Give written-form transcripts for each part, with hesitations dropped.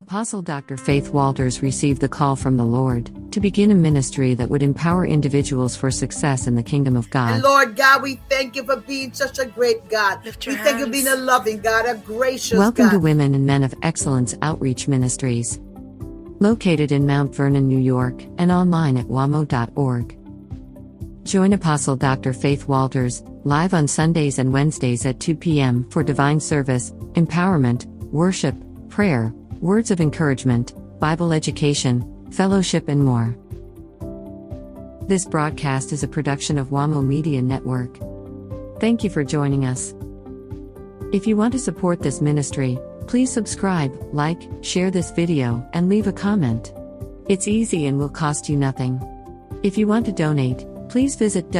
Apostle Dr. Faith Walters received the call from the Lord to begin a ministry that would empower individuals for success in the kingdom of God. And Lord God, we thank you for being such a great God. We thank you for being a loving God, a gracious Welcome God. to Women and Men of Excellence Outreach Ministries, located in Mount Vernon, New York, and online at wamo.org. Join Apostle Dr. Faith Walters live on Sundays and Wednesdays at 2 p.m. for divine service, empowerment, worship, prayer, words of encouragement, Bible education, fellowship, and more. This broadcast is a production of WAMO Media Network. Thank you for joining us. If you want to support this ministry, please subscribe, like, share this video, and leave a comment. It's easy and will cost you nothing. If you want to donate, please visit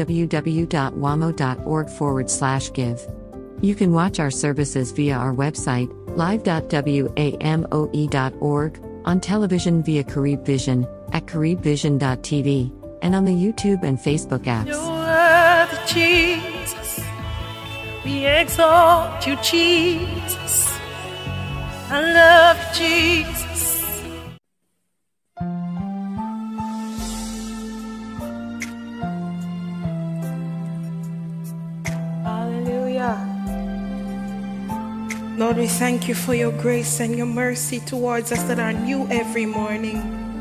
www.wamo.org/give. You can watch our services via our website, live.wamo.org, on television via Carib Vision, at caribvision.tv, and on the YouTube and Facebook apps. You're worthy, Jesus. We exalt you, Jesus. I love you, Jesus. Hallelujah. Lord, we thank you for your grace and your mercy towards us that are new every morning.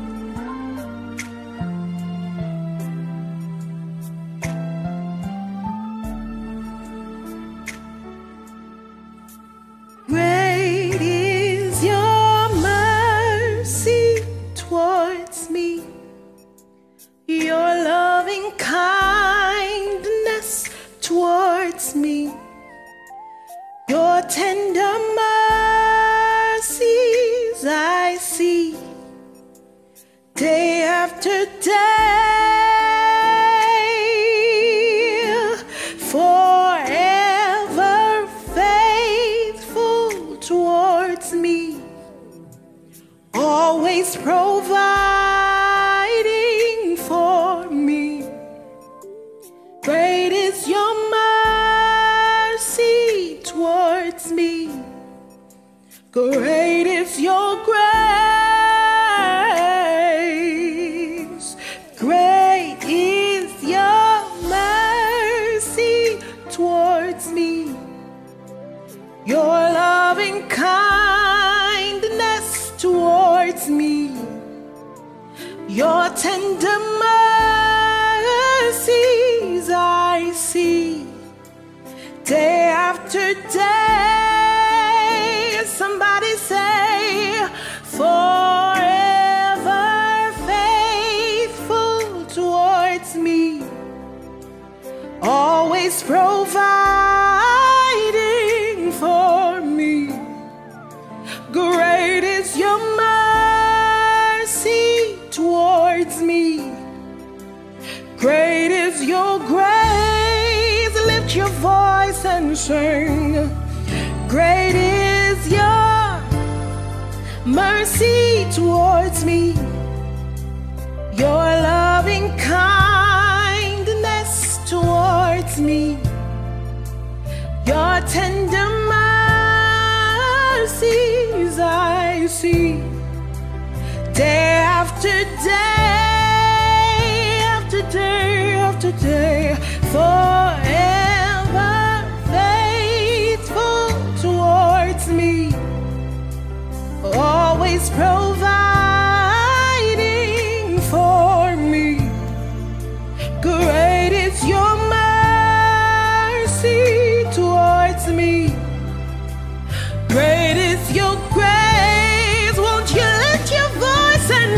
Great is your mercy towards me, your loving kindness towards me. Your tender mercies I see day after day, forever faithful towards me, always providing for me. Great is your mercy towards me. Great is your grace. Great is your mercy towards me. Your loving kindness towards me. Your tender mercies I see day after day. Somebody say, forever faithful towards me, always providing for me. Great is your mercy towards me. Great is your grace. Lift your voice and sing. Great is your mercy towards me. Your loving kindness towards me. Your tender mercies I see day after day, after day, after day, forever faithful towards me, always providing for me. Great is your mercy towards me. Great is your grace. Won't you lift your voice and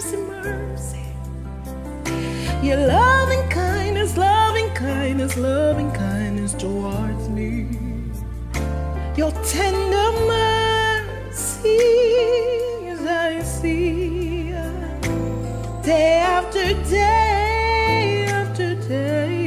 mercy, mercy. Your loving kindness, loving kindness, loving kindness towards me. Your tender mercies I see day after day after day.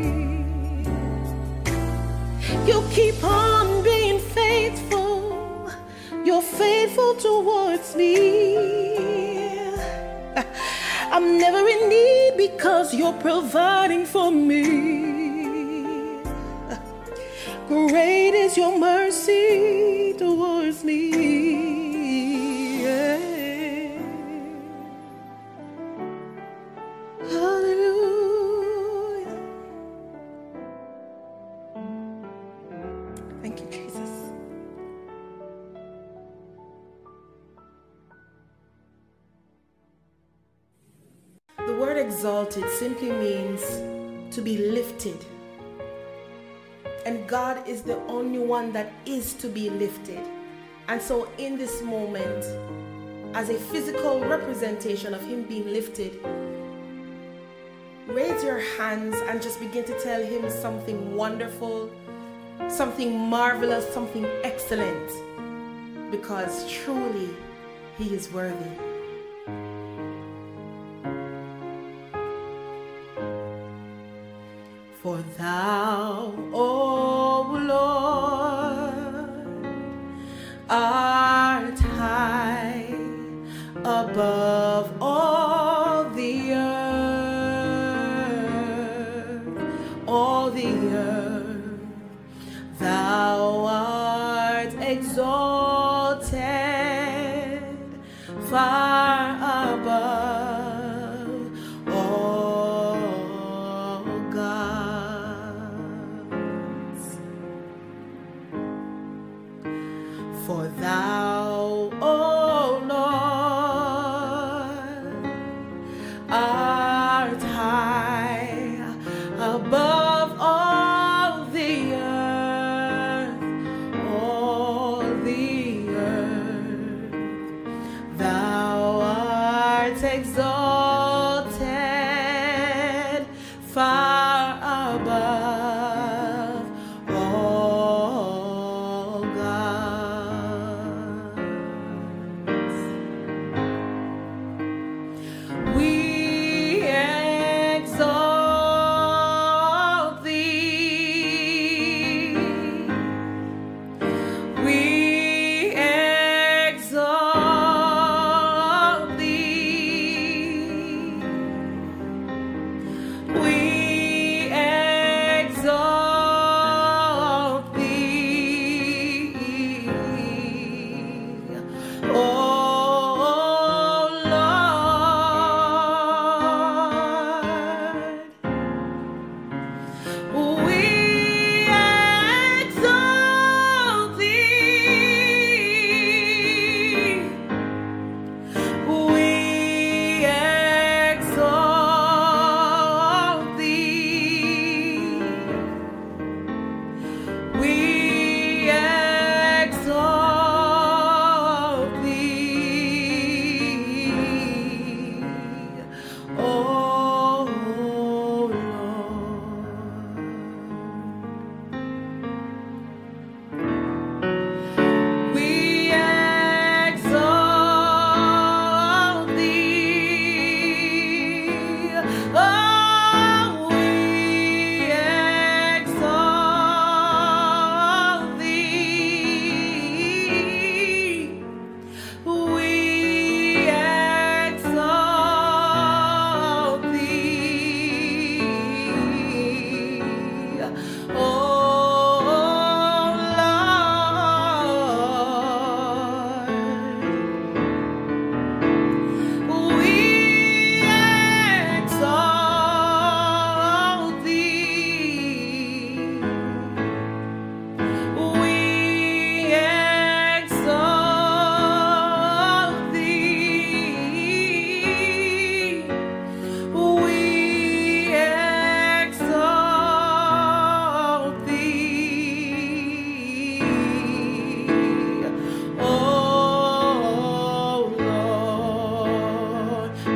You keep on being faithful. You're faithful towards me. I'm never in need because you're providing for me. Great is your mercy towards me. Yeah. Hallelujah. Thank you, Jesus. The word exalted simply means to be lifted. And God is the only one that is to be lifted. And so in this moment, as a physical representation of him being lifted, raise your hands and just begin to tell him something wonderful, something marvelous, something excellent, because truly he is worthy. For thou, O Lord, art high above all the earth, all the earth. Thou art exalted far above all gods. For thou, O Lord, art high above all the earth, all the earth. Thou art exalted far above all gods. We exalt thee. We exalt thee.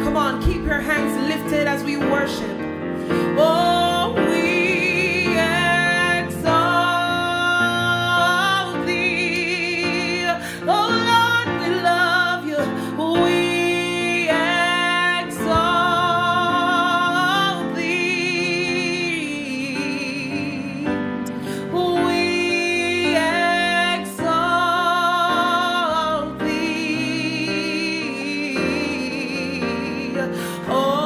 Come on, keep your hands lifted as we worship. Oh, we exalt thee. Oh Lord, we love you. We exalt thee. We exalt thee. Oh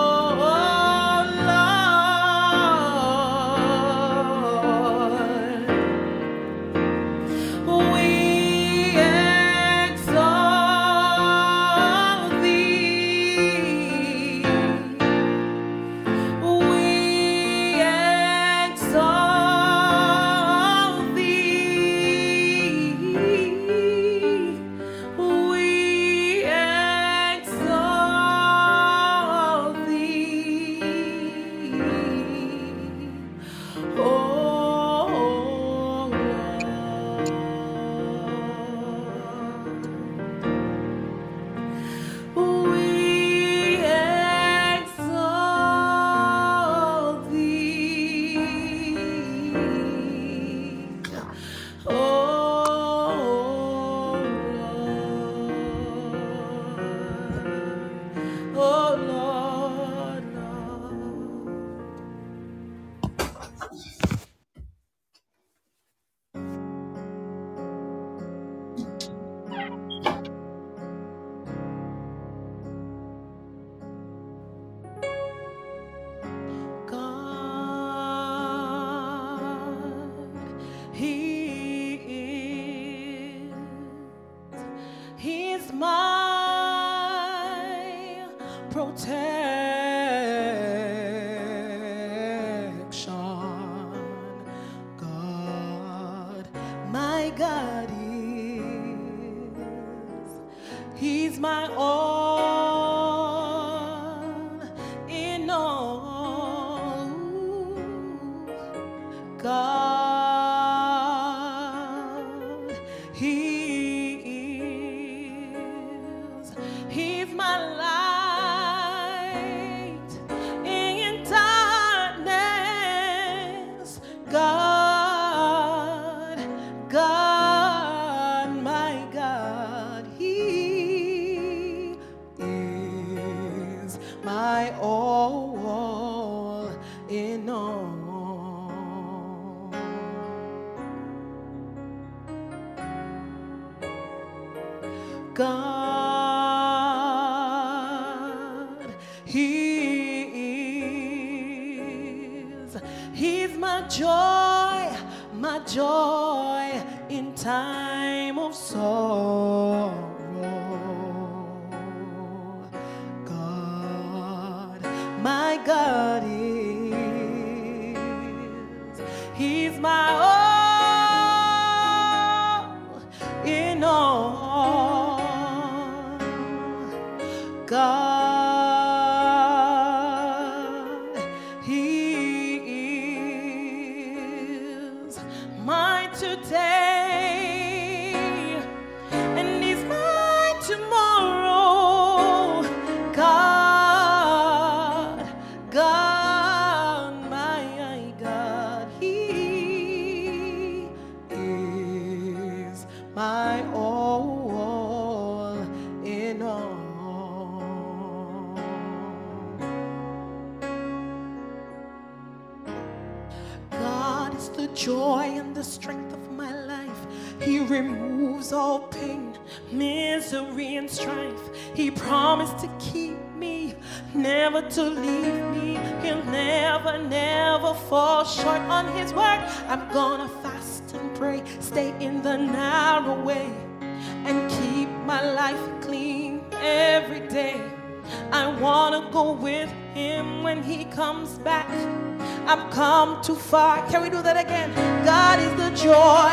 to leave me. He'll never, never fall short on his word. I'm gonna fast and pray, stay in the narrow way, and keep my life clean every day. I wanna go with him when he comes back. I've come too far. Can we do that again? God is the joy.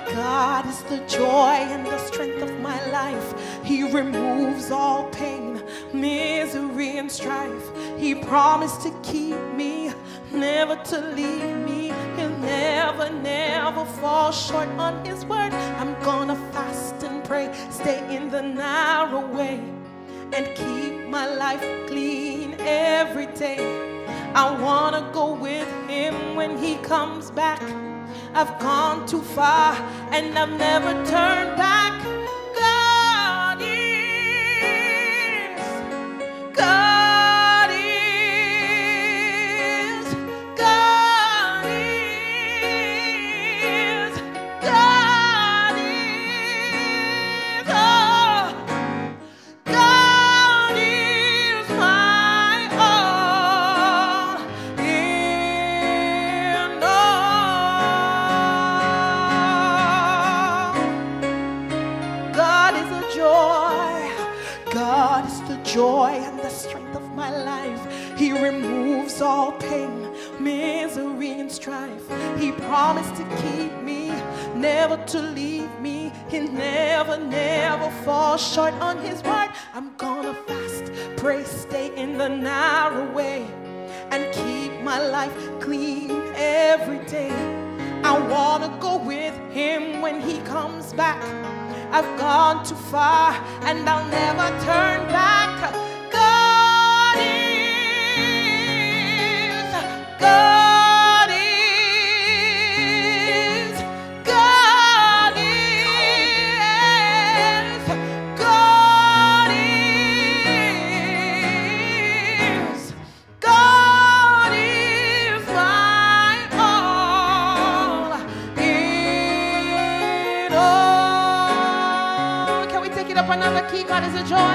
God is the joy and the strength of my life. He removes all pain, misery, and strife. He promised to keep me, never to leave me. He'll never, never fall short on his word. I'm gonna fast and pray, stay in the narrow way, and keep my life clean every day. I wanna go with him when he comes back. I've gone too far and I've never turned back. God is, God is, God is, God is, oh, God is my all in all. God is a joy. God is the joy and the strength of my life. He removes all pain, misery, and strife. He promised to keep me, never to leave me. He'll never, never fall short on his word. I'm gonna fast, pray, stay in the narrow way, and keep my life clean every day. I wanna go with him when he comes back. I've gone too far and I'll never turn back. God is, God is, God is, God is, God is my all in all. Can we take it up another key? God is a joy.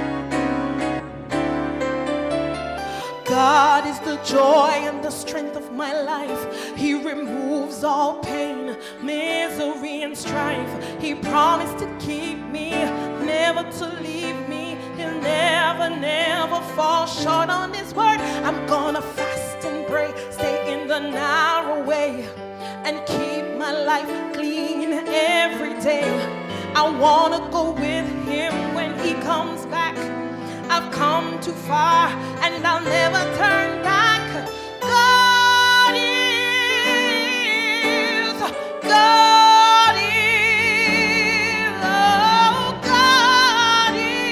God is the joy and the strength of my life. He removes all pain, misery, and strife. He promised to keep me, never to leave me. He'll never, never fall short on his word. I'm gonna fast and pray, stay in the narrow way, and keep my life clean every day. I wanna go with him when he comes back. I've come too far and I'll never turn back. God is, God is, oh, God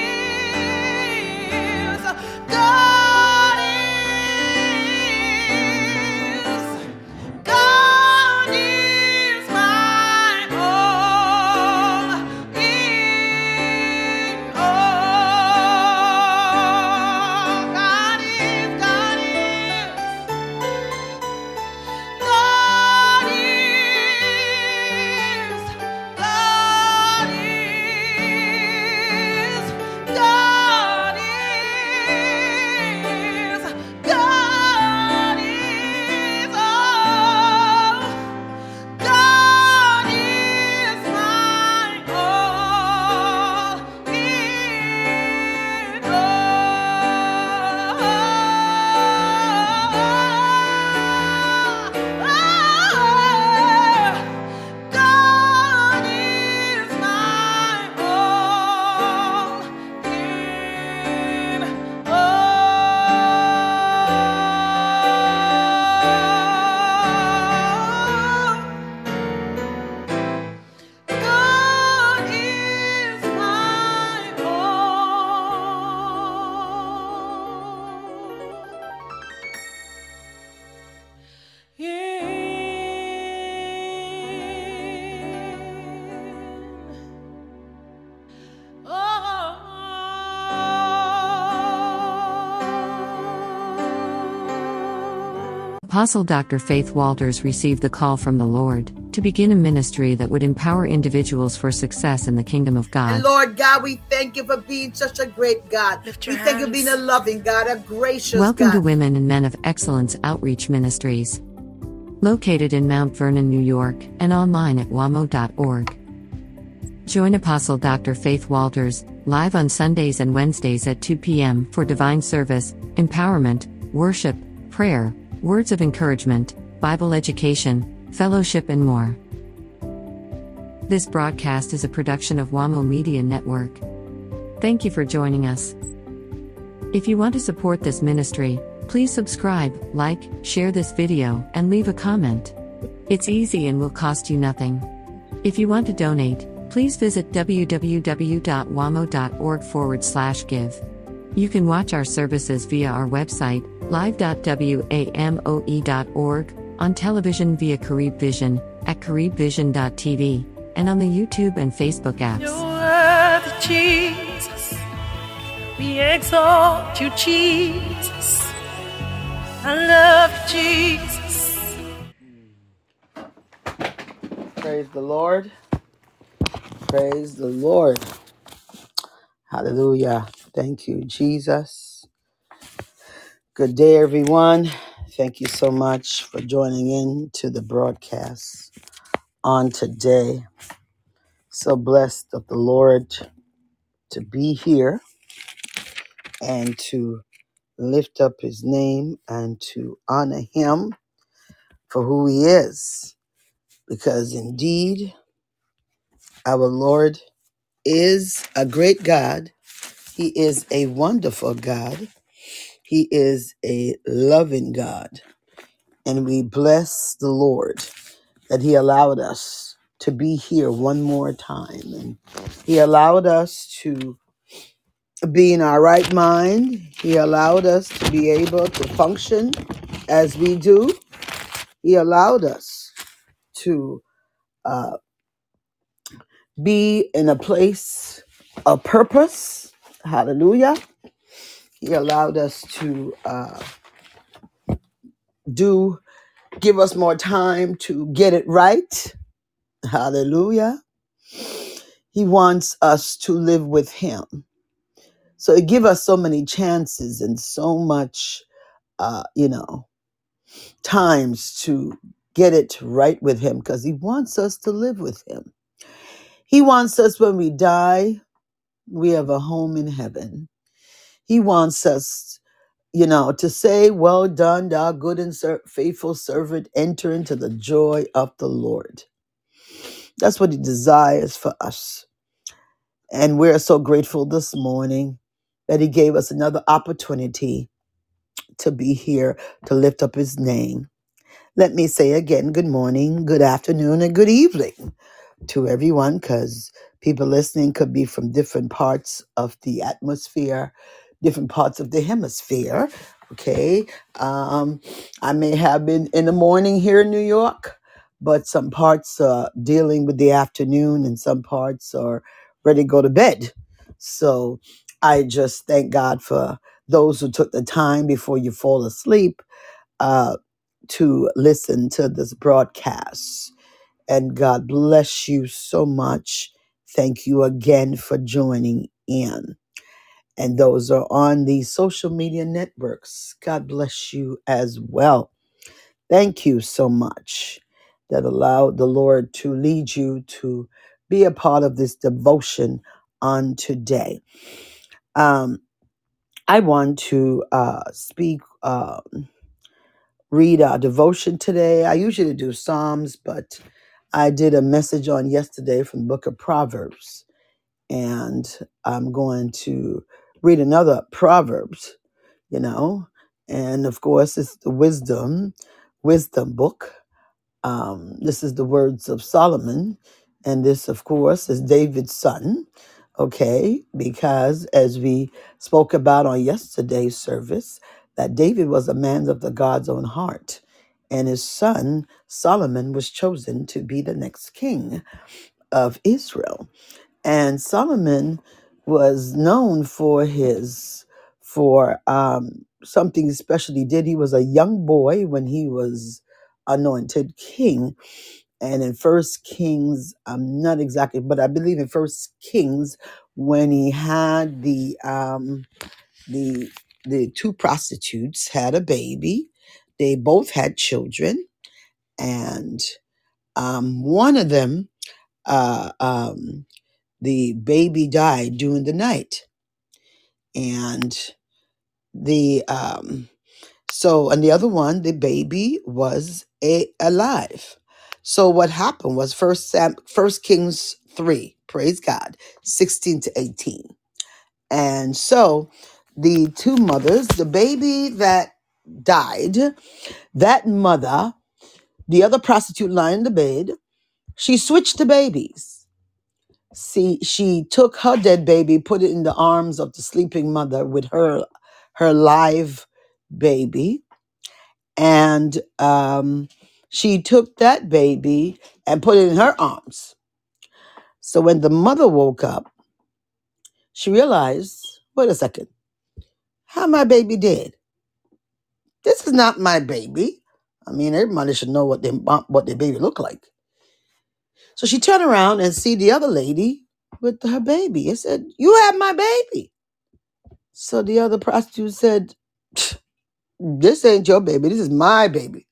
is, God is, God is my all in all. God is, God is, God is, God is, God is, God is, oh, God is my all in all. God is my all in all. God is my Apostle Dr. Faith Walters received the call from the Lord to begin a ministry that would empower individuals for success in the kingdom of God. And Lord God, we thank you for being such a great God. Lift We your thank you for being a hands. loving God, a gracious Welcome to God. Women and Men of Excellence Outreach Ministries. Located in Mount Vernon, New York, and online at wamo.org. Join Apostle Dr. Faith Walters live on Sundays and Wednesdays at 2 p.m. for divine service, empowerment, worship, prayer, words of encouragement, Bible education, fellowship, and more. This broadcast is a production of WAMO Media Network. Thank you for joining us. If you want to support this ministry, please subscribe, like, share this video, and leave a comment. It's easy and will cost you nothing. If you want to donate, please visit www.wamo.org/give. You can watch our services via our website, live.wamoe.org, on television via Carib Vision, at caribvision.tv, and on the YouTube and Facebook apps. You're worthy, Jesus. We exalt you, Jesus. I love you, Jesus. Praise the Lord. Praise the Lord. Hallelujah. Thank you, Jesus. Good day, everyone. Thank you so much for joining in to the broadcast on today. So blessed of the Lord to be here and to lift up his name and to honor him for who he is. Because indeed, our Lord is a great God. He is a wonderful God. He is a loving God. And we bless the Lord that he allowed us to be here one more time. And he allowed us to be in our right mind. He allowed us to be able to function as we do. He allowed us to be in a place of purpose. Hallelujah. He allowed us to give us more time to get it right. Hallelujah. He wants us to live with him. So it gives us so many chances and so much, times to get it right with him because he wants us to live with him. He wants us when we die, we have a home in heaven. He wants us, to say, well done, thou good and faithful servant, enter into the joy of the Lord. That's what he desires for us. And we're so grateful this morning that he gave us another opportunity to be here to lift up his name. Let me say again, good morning, good afternoon, and good evening to everyone, because people listening could be from different parts of the atmosphere, different parts of the hemisphere. Okay. I may have been in the morning here in New York, but some parts are dealing with the afternoon and some parts are ready to go to bed. So I just thank God for those who took the time before you fall asleep to listen to this broadcast. And God bless you so much. Thank you again for joining in. And those are on the social media networks. God bless you as well. Thank you so much that allowed the Lord to lead you to be a part of this devotion on today. I want to read our devotion today. I usually do Psalms, but I did a message on yesterday from the book of Proverbs, and I'm going to read another Proverbs, and of course it's the wisdom book. This is the words of Solomon, and this, of course, is David's son. Okay, because as we spoke about on yesterday's service, that David was a man of the God's own heart, and his son Solomon was chosen to be the next king of Israel. And Solomon was known for something special he did. He was a young boy when he was anointed king. And in First Kings, I'm not exactly, but I believe in First Kings, when he had the two prostitutes had a baby, they both had children, and one of them, the baby died during the night, and and the other one, the baby was alive. So what happened was First Kings 3, praise God, 16 to 18. And so the two mothers, the baby that died, that mother, the other prostitute lying in the bed, she switched the babies. See, she took her dead baby, put it in the arms of the sleeping mother with her live baby, and she took that baby and put it in her arms. So when the mother woke up, she realized, wait a second, how my baby dead? This is not my baby. I mean, everybody should know what their baby look like. So she turned around and see the other lady with her baby and said, "You have my baby." So the other prostitute said, "This ain't your baby. This is my baby."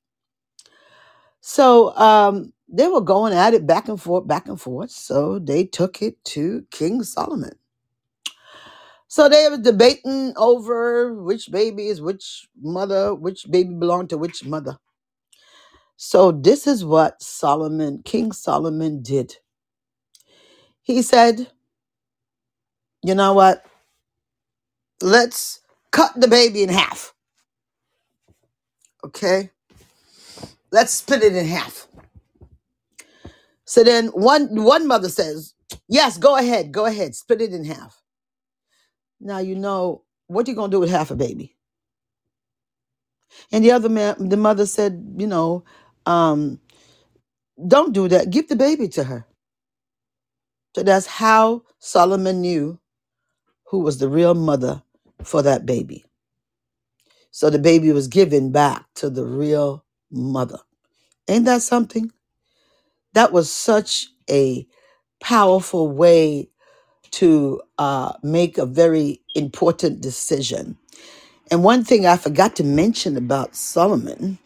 So they were going at it back and forth, back and forth. So they took it to King Solomon. So they were debating over which baby is which mother, which baby belonged to which mother. So this is what King Solomon did. He said, "You know what? Let's cut the baby in half. Okay? Let's split it in half." So then one mother says, "Yes, go ahead, split it in half." Now you know what you gonna do with half a baby. And the mother said, don't do that. Give the baby to her. So that's how Solomon knew who was the real mother for that baby. So the baby was given back to the real mother. Ain't that something? That was such a powerful way to make a very important decision. And one thing I forgot to mention about Solomon,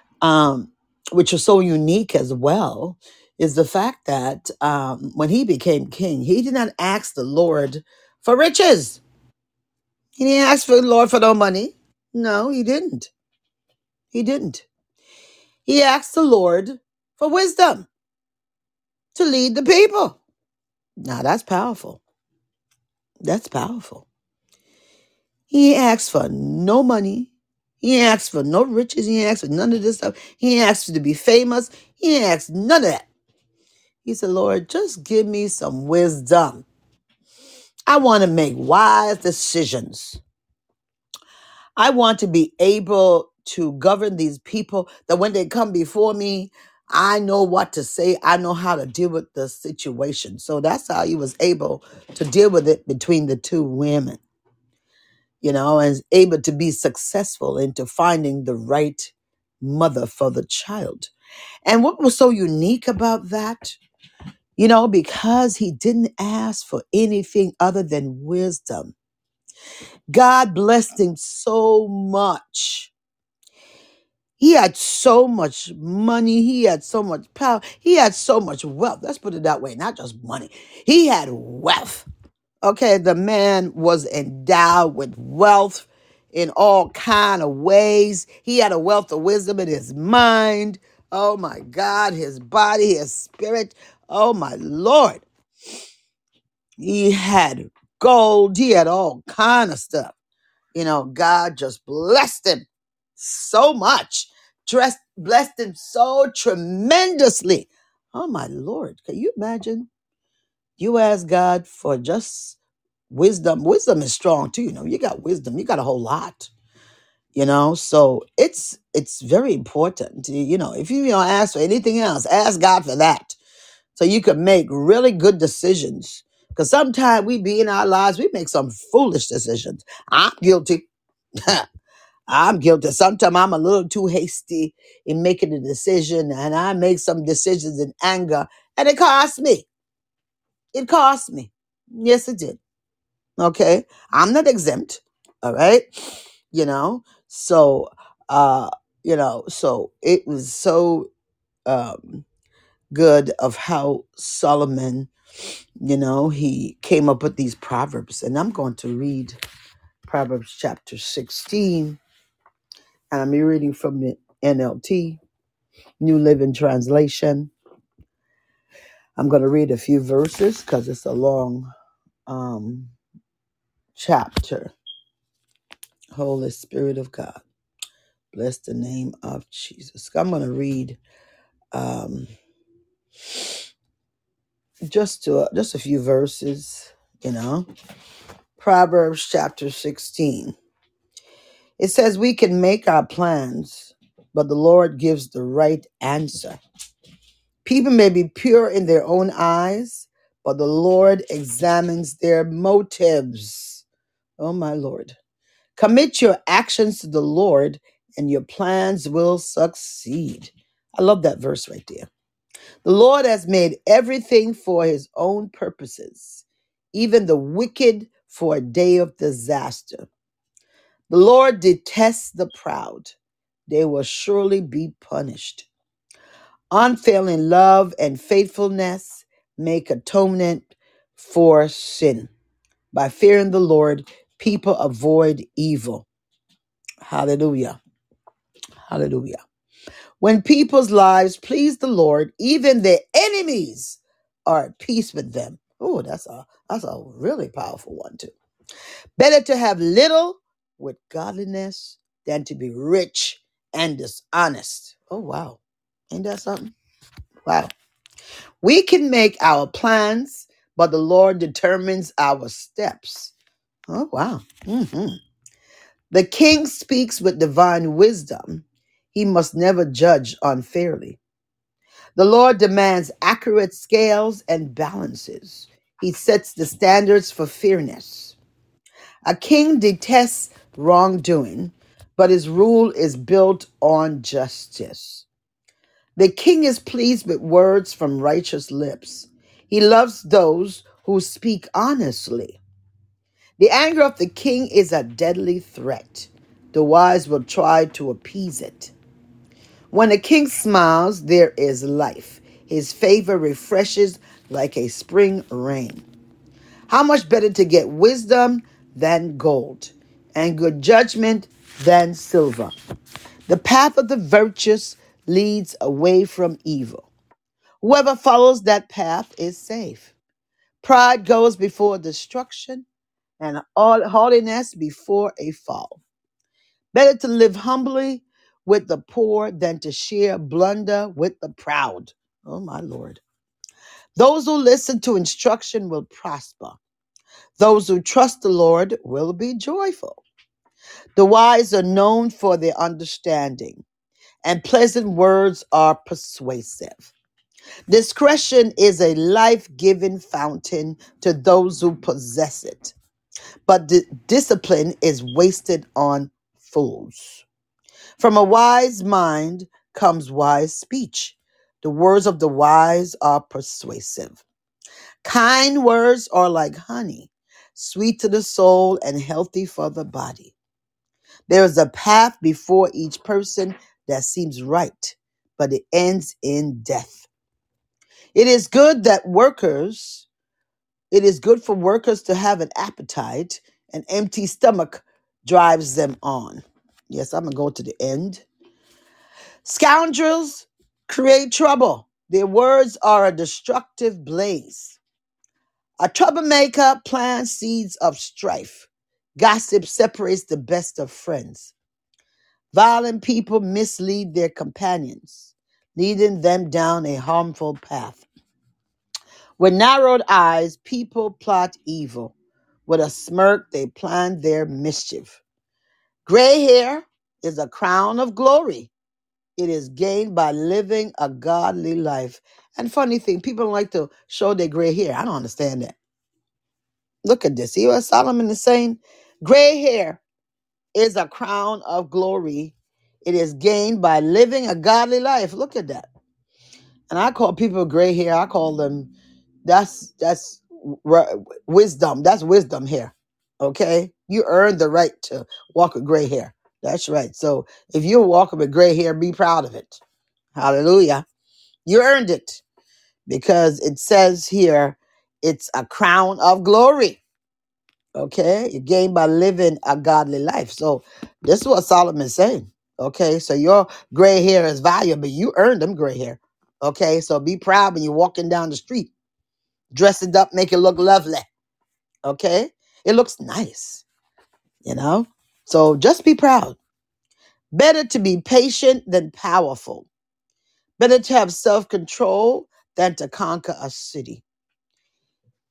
which was so unique as well, is the fact that when he became king, he did not ask the Lord for riches. He didn't ask for the Lord for no money. No, he didn't. He didn't. He asked the Lord for wisdom to lead the people. Now that's powerful. That's powerful. He ain't asked for no money. He ain't asked for no riches. He ain't asked for none of this stuff. He ain't asked to be famous. He ain't asked none of that. He said, "Lord, just give me some wisdom. I want to make wise decisions. I want to be able to govern these people that when they come before me, I know what to say. I know how to deal with the situation." So that's how he was able to deal with it between the two women, and is able to be successful into finding the right mother for the child. And what was so unique about that, because he didn't ask for anything other than wisdom. God blessed him so much. He had so much money. He had so much power. He had so much wealth. Let's put it that way, not just money. He had wealth. Okay, the man was endowed with wealth in all kind of ways. He had a wealth of wisdom in his mind. Oh my God, his body, his spirit. Oh my Lord. He had gold. He had all kind of stuff. God just blessed him so much. Blessed him so tremendously. Oh my Lord. Can you imagine? You ask God for just wisdom. Wisdom is strong too. You got wisdom. You got a whole lot. So it's very important. If you don't ask for anything else, ask God for that. So you can make really good decisions. Because sometimes we be in our lives, we make some foolish decisions. I'm guilty. I'm guilty. Sometimes I'm a little too hasty in making a decision, and I make some decisions in anger, and it cost me. It cost me. Yes, it did. Okay. I'm not exempt. All right. So so it was so um good of how Solomon, he came up with these proverbs. And I'm going to read Proverbs chapter 16. And I'm reading from the NLT, New Living Translation. I'm going to read a few verses because it's a long chapter. Holy Spirit of God, bless the name of Jesus. I'm going to read just a few verses, you know. Proverbs chapter 16. It says we can make our plans, but the Lord gives the right answer. People may be pure in their own eyes, but the Lord examines their motives. Oh, my Lord. Commit your actions to the Lord, and your plans will succeed. I love that verse right there. The Lord has made everything for his own purposes, even the wicked for a day of disaster. The Lord detests the proud. They will surely be punished. Unfailing love and faithfulness make atonement for sin. By fearing the Lord, people avoid evil. Hallelujah. Hallelujah. When people's lives please the Lord, even their enemies are at peace with them. Oh, that's a really powerful one too. Better to have little with godliness than to be rich and dishonest. Oh, wow. Ain't that something? Wow. We can make our plans, but the Lord determines our steps. Oh, wow. The king speaks with divine wisdom. He must never judge unfairly. The Lord demands accurate scales and balances. He sets the standards for fairness. A king detests wrongdoing, but his rule is built on justice. The king is pleased with words from righteous lips. He loves those who speak honestly. The anger of the king is a deadly threat. The wise will try to appease it. When a king smiles, there is life. His favor refreshes like a spring rain. How much better to get wisdom than gold, and good judgment than silver. The path of the virtuous leads away from evil. Whoever follows that path is safe. Pride goes before destruction, and all haughtiness before a fall. Better to live humbly with the poor than to share plunder with the proud. Oh, my Lord. Those who listen to instruction will prosper. Those who trust the Lord will be joyful. The wise are known for their understanding, and pleasant words are persuasive. Discretion is a life-giving fountain to those who possess it, but discipline is wasted on fools. From a wise mind comes wise speech. The words of the wise are persuasive. Kind words are like honey, sweet to the soul and healthy for the body. There is a path before each person that seems right, but it ends in death. It is good that it is good for workers to have an appetite. An empty stomach drives them on. Yes, I'm going to go to the end. Scoundrels create trouble. Their words are a destructive blaze. A troublemaker plants seeds of strife. Gossip separates the best of friends. Violent people mislead their companions, leading them down a harmful path. With narrowed eyes, people plot evil. With a smirk, they plan their mischief. Gray hair is a crown of glory. It is gained by living a godly life. And funny thing, people don't like to show their gray hair. I don't understand that. Look at this. See what Solomon is saying? Gray hair is a crown of glory. It is gained by living a godly life. Look at that. And I call people gray hair. I call them, that's wisdom. That's wisdom hair. Okay? You earned the right to walk with gray hair. That's right. So if you're walking with gray hair, be proud of it. Hallelujah. You earned it because it says here it's a crown of glory. Okay? You gain by living a godly life. So this is what Solomon's saying. Okay? So your gray hair is valuable. You earned them gray hair. Okay? So be proud when you're walking down the street. Dress it up, make it look lovely. Okay? It looks nice. You know? So just be proud. Better to be patient than powerful. Better to have self-control than to conquer a city.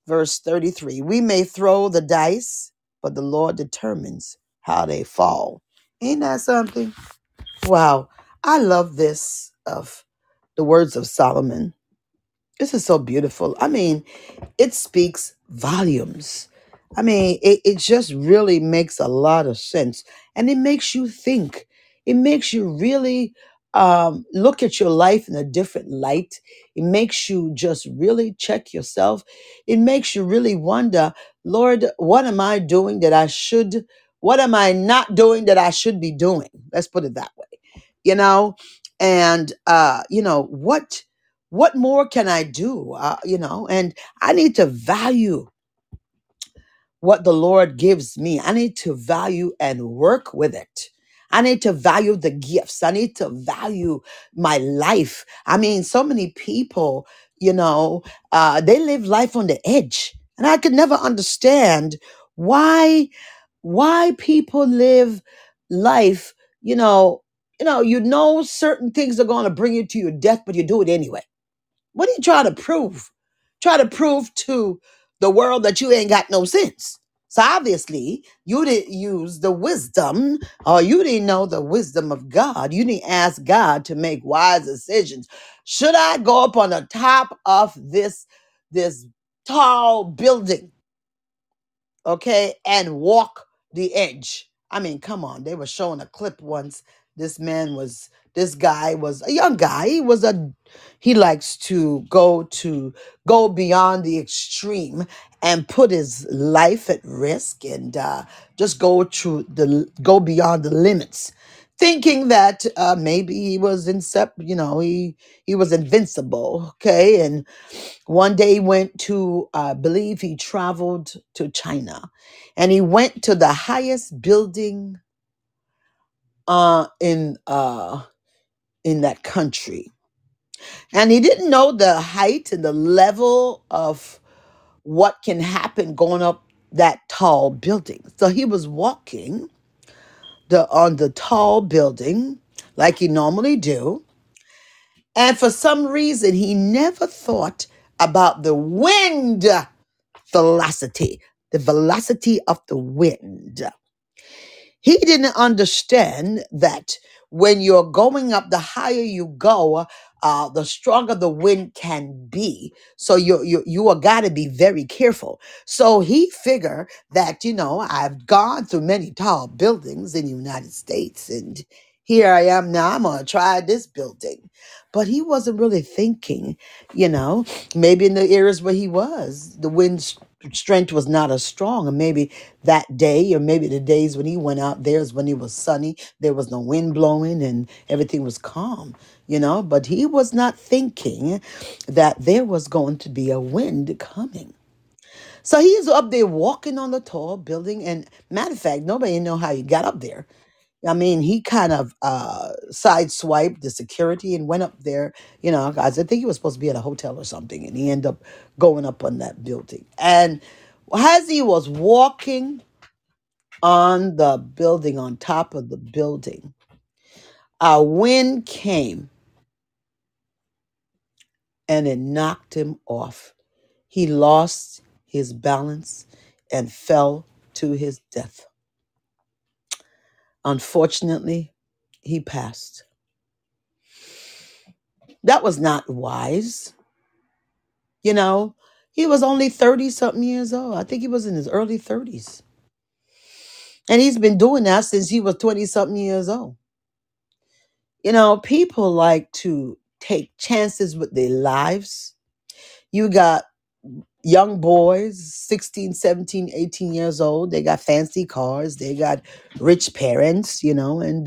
Verse 33. We may throw the dice, but the Lord determines how they fall. Ain't that something? Wow. I love this of the words of Solomon. This is so beautiful. I mean, it speaks volumes. I mean, it just really makes a lot of sense. And it makes you think. It makes you really look at your life in a different light. It makes you just really check yourself. It makes you really wonder, Lord, what am I doing that I should? What am I not doing that I should be doing? Let's put it that way. You know, and what more can I do? And I need to value what the Lord gives me. I need to value and work with it. I need to value the gifts. I need to value my life. I mean, so many people, they live life on the edge. And I could never understand why people live life, certain things are going to bring you to your death, but you do it anyway. What are you trying to prove? Try to prove to the world that you ain't got no sense. So obviously, you didn't use the wisdom, or you didn't know the wisdom of God. You didn't ask God to make wise decisions. Should I go up on the top of this tall building, okay, and walk the edge? I mean, come on. They were showing a clip once. This guy was a young guy. He likes to go beyond the extreme and put his life at risk, and just go beyond the limits, thinking that maybe he was he was invincible. Okay. And one day he went to, I believe he traveled to China, and he went to the highest building uh, in uh, in that country, and he didn't know the height and the level of what can happen going up that tall building. So he was walking on the tall building like he normally do, and for some reason he never thought about the wind velocity, the velocity of the wind. He didn't understand that when you're going up, the higher you go, the stronger the wind can be. So you are got to be very careful. So he figured that I've gone through many tall buildings in the United States, and here I am now. I'm gonna try this building, but he wasn't really thinking. Maybe in the areas where he was, the wind strength was not as strong, and maybe that day, or maybe the days when he went out there is when it was sunny, there was no wind blowing, and everything was calm, but he was not thinking that there was going to be a wind coming. So he is up there walking on the tall building, and matter of fact, nobody know how he got up there. I mean, he kind of sideswiped the security and went up there. Guys, I think he was supposed to be at a hotel or something, and he ended up going up on that building. And as he was walking on the building, on top of the building, a wind came and it knocked him off. He lost his balance and fell to his death. Unfortunately, he passed. That was not wise. He was only 30 something years old. I think he was in his early 30s. And he's been doing that since he was 20 something years old. People like to take chances with their lives. You got young boys, 16, 17, 18 years old. They got fancy cars. They got rich parents, and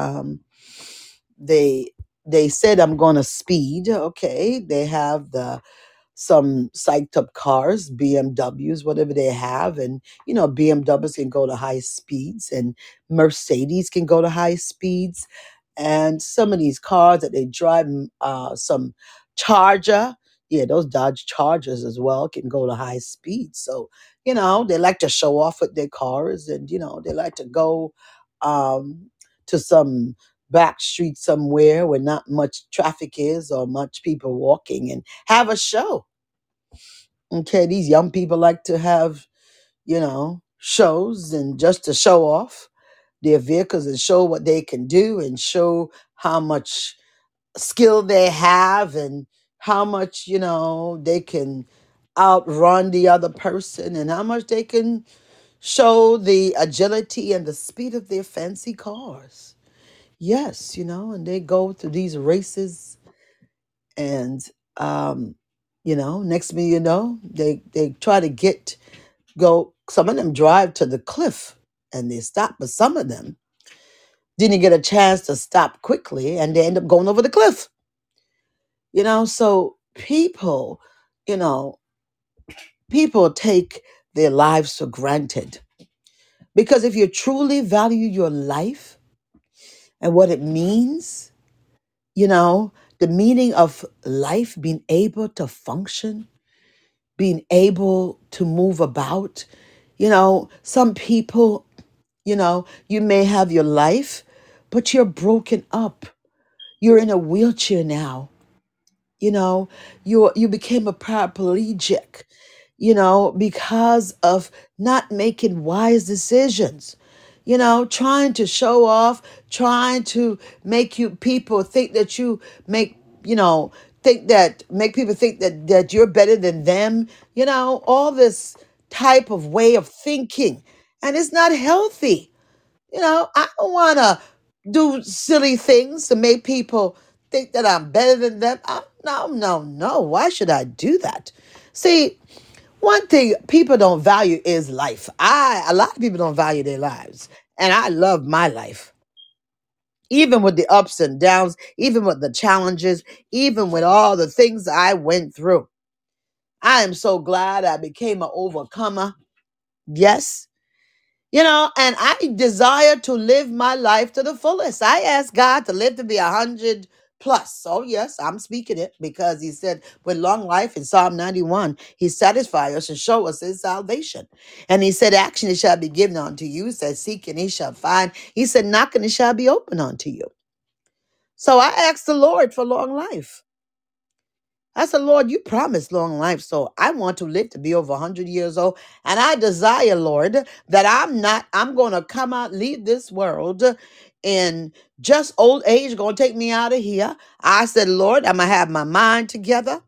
they said, I'm going to speed. Okay. They have some psyched up cars, BMWs, whatever they have. And, BMWs can go to high speeds, and Mercedes can go to high speeds. And some of these cars that they drive, some Charger, yeah, those Dodge Chargers as well can go to high speeds. So, they like to show off with their cars, and, they like to go to some back street somewhere where not much traffic is or much people walking, and have a show. Okay, these young people like to have, shows and just to show off their vehicles and show what they can do and show how much skill they have and how much, they can outrun the other person and how much they can show the agility and the speed of their fancy cars. Yes, and they go to these races and next thing you know, they try to go, some of them drive to the cliff and they stop, but some of them didn't get a chance to stop quickly and they end up going over the cliff. So you know, people take their lives for granted. Because if you truly value your life and what it means, the meaning of life, being able to function, being able to move about, some people, you may have your life, but you're broken up. You're in a wheelchair now. You became a paraplegic, because of not making wise decisions, trying to show off, trying to make you people think that you make, make people think that you're better than them, all this type of way of thinking. And it's not healthy. I don't want to do silly things to make people think that I'm better than them. No, no, no. Why should I do that? See, one thing people don't value is life. A lot of people don't value their lives. And I love my life. Even with the ups and downs, even with the challenges, even with all the things I went through. I am so glad I became an overcomer. Yes, and I desire to live my life to the fullest. I ask God to live to be 100 plus. So yes, I'm speaking it because he said with long life in Psalm 91, he satisfies us and show us his salvation. And he said, action it shall be given unto you. He said, seek and he shall find. He said, knock and it shall be open unto you. So I asked the Lord for long life. I said, Lord, you promised long life, so I want to live to be over 100 years old. And I desire, Lord, that I'm going to come out, leave this world in just old age, going to take me out of here. I said, Lord, I'm going to have my mind together.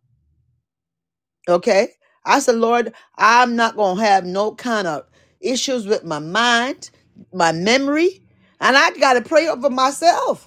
Okay. I said, Lord, I'm not going to have no kind of issues with my mind, my memory. And I got to pray over myself.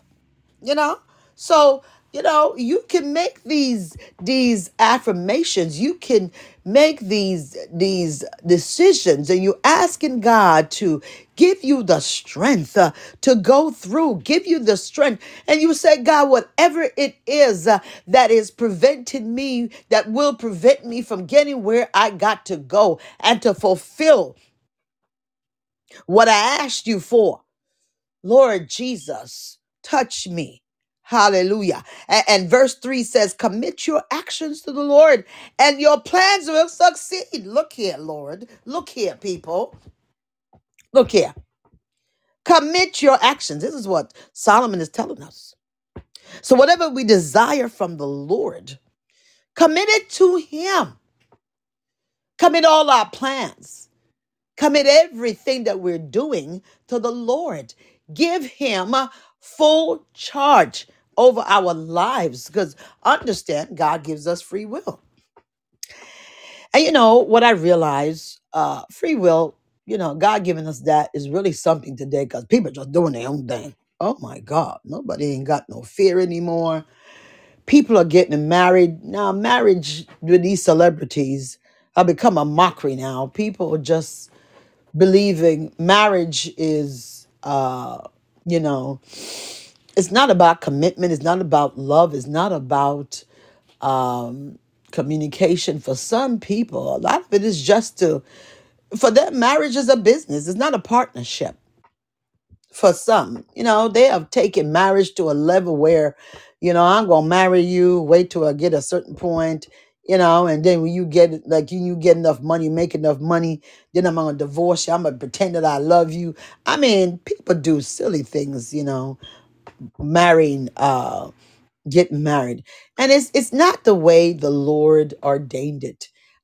So you can make these affirmations, you can make these decisions, and you asking God to give you the strength to go through, give you the strength. And you say, God, whatever it is that is preventing me, that will prevent me from getting where I got to go and to fulfill what I asked you for, Lord Jesus, touch me. Hallelujah. And verse 3 says, commit your actions to the Lord and your plans will succeed. Look here, Lord. Look here, people. Look here. Commit your actions. This is what Solomon is telling us. So whatever we desire from the Lord, commit it to him. Commit all our plans. Commit everything that we're doing to the Lord. Give him full charge over our lives, because understand, God gives us free will. And what I realize, free will, God giving us that is really something today, because people are just doing their own thing. Oh my God, nobody ain't got no fear anymore. People are getting married. Now, marriage with these celebrities have become a mockery now. People are just believing marriage is, it's not about commitment. It's not about love. It's not about communication. For some people, a lot of it is just for them, marriage is a business. It's not a partnership. For some, they have taken marriage to a level where, I'm going to marry you, wait till I get a certain point, and then when you get, like, you get enough money, make enough money, then I'm going to divorce you. I'm going to pretend that I love you. I mean, people do silly things, marrying, getting married. And it's not the way the Lord ordained it.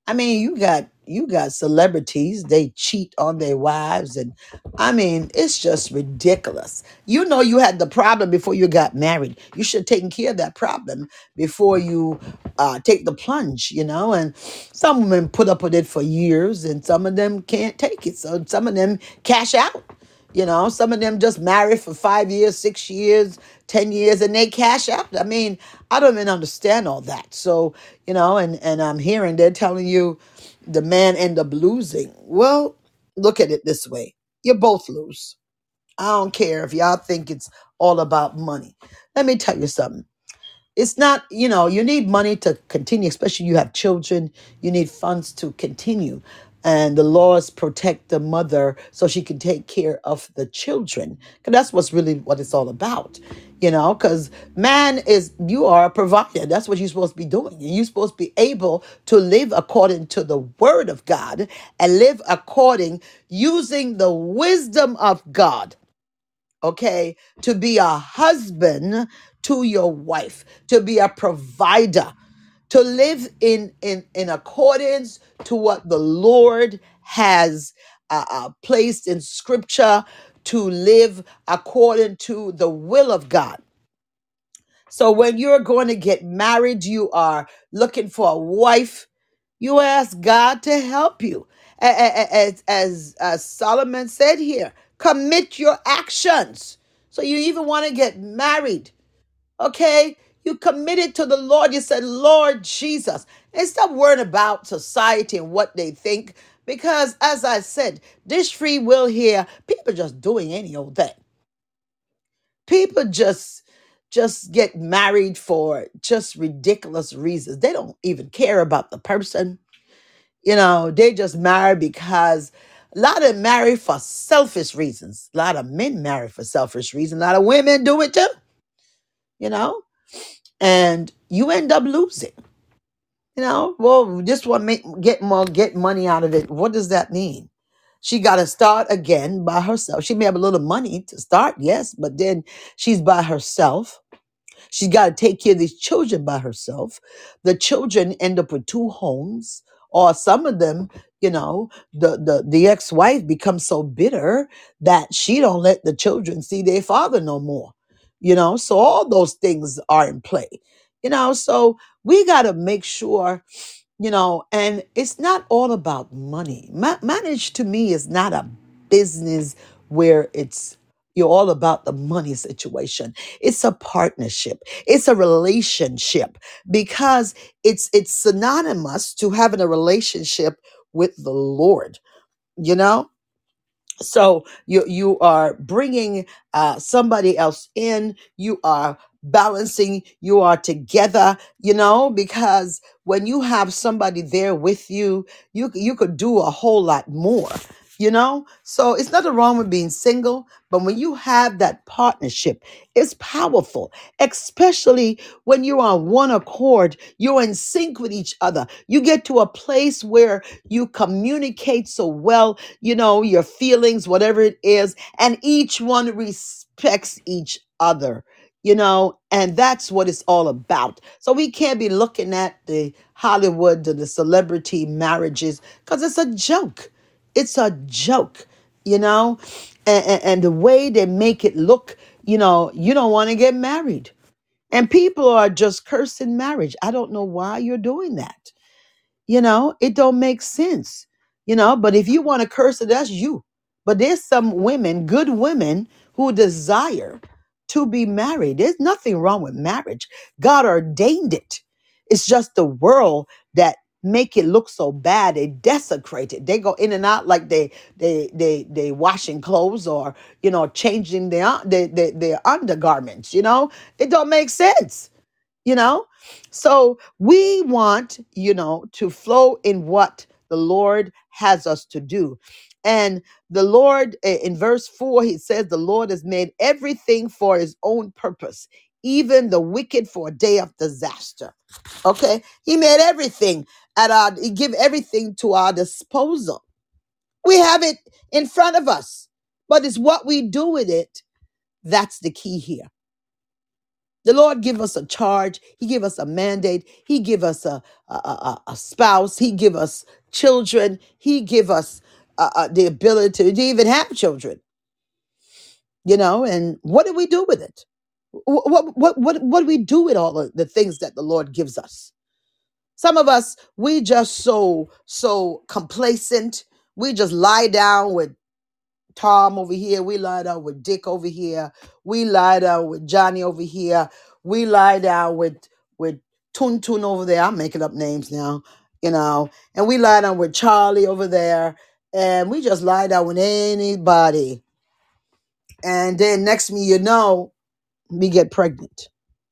I mean, you got celebrities, they cheat on their wives, and I mean, it's just ridiculous. You know you had the problem before you got married. You should have taken care of that problem before you take the plunge, and some women put up with it for years and some of them can't take it. So some of them cash out. Some of them just marry for 5 years, 6 years, 10 years, and they cash out. I mean, I don't even understand all that. So, and I'm hearing they're telling you the man end up losing. Well, look at it this way. You both lose. I don't care if y'all think it's all about money. Let me tell you something. It's not, you need money to continue, especially you have children. You need funds to continue. And the laws protect the mother so she can take care of the children. Because that's what it's all about. Because you are a provider. That's what you're supposed to be doing. And you're supposed to be able to live according to the word of God and live using the wisdom of God, okay, to be a husband to your wife, to be a provider, to live in accordance to what the Lord has placed in scripture, to live according to the will of God. So when you're going to get married, you are looking for a wife, you ask God to help you. As Solomon said here, commit your actions. So you even want to get married, okay? You committed to the Lord. You said, Lord Jesus. And stop worrying about society and what they think. Because as I said, this free will here, people just doing any old thing. People just get married for just ridiculous reasons. They don't even care about the person. They just marry because a lot of them marry for selfish reasons. A lot of men marry for selfish reasons. A lot of women do it too, you know, and you end up losing. Well, just want to get money out of it. What does that mean? She got to start again by herself. She may have a little money to start, yes, but then she's by herself. She's got to take care of these children by herself. The children end up with two homes, or some of them, the ex-wife becomes so bitter that she don't let the children see their father no more. So all those things are in play. So we got to make sure, and it's not all about money. Marriage to me is not a business where you're all about the money situation. It's a partnership. It's a relationship because it's synonymous to having a relationship with the Lord, you know? So you are bringing somebody else in. You are balancing. You are together. Because when you have somebody there with you, you could do a whole lot more. So it's nothing wrong with being single, but when you have that partnership, it's powerful, especially when you're on one accord, you're in sync with each other. You get to a place where you communicate so well, your feelings, whatever it is, and each one respects each other, and that's what it's all about. So we can't be looking at the Hollywood and the celebrity marriages because it's a joke. It's a joke, and the way they make it look, you don't want to get married. And people are just cursing marriage. I don't know why you're doing that. It don't make sense. But if you want to curse it, that's you. But there's some women, good women, who desire to be married. There's nothing wrong with marriage. God ordained it. It's just the world that make it look so bad. They desecrate it. They go in and out like they washing clothes or changing their undergarments. It don't make sense you know so we want to flow in what the Lord has us to do. And the Lord, in verse 4, he says the Lord has made everything for his own purpose, even the wicked for a day of disaster. Okay, he made everything he give everything to our disposal. We have it in front of us, but it's what we do with it that's the key here. The Lord give us a charge. He give us a mandate. He give us a spouse. He give us children. He give us the ability to even have children. And what do we do with it? What do we do with all of the things that the Lord gives us? Some of us, we just so complacent. We just lie down with Tom over here. We lie down with Dick over here. We lie down with Johnny over here. We lie down with Tun Tun over there. I'm making up names now. And we lie down with Charlie over there. And we just lie down with anybody. And then next me, we get pregnant.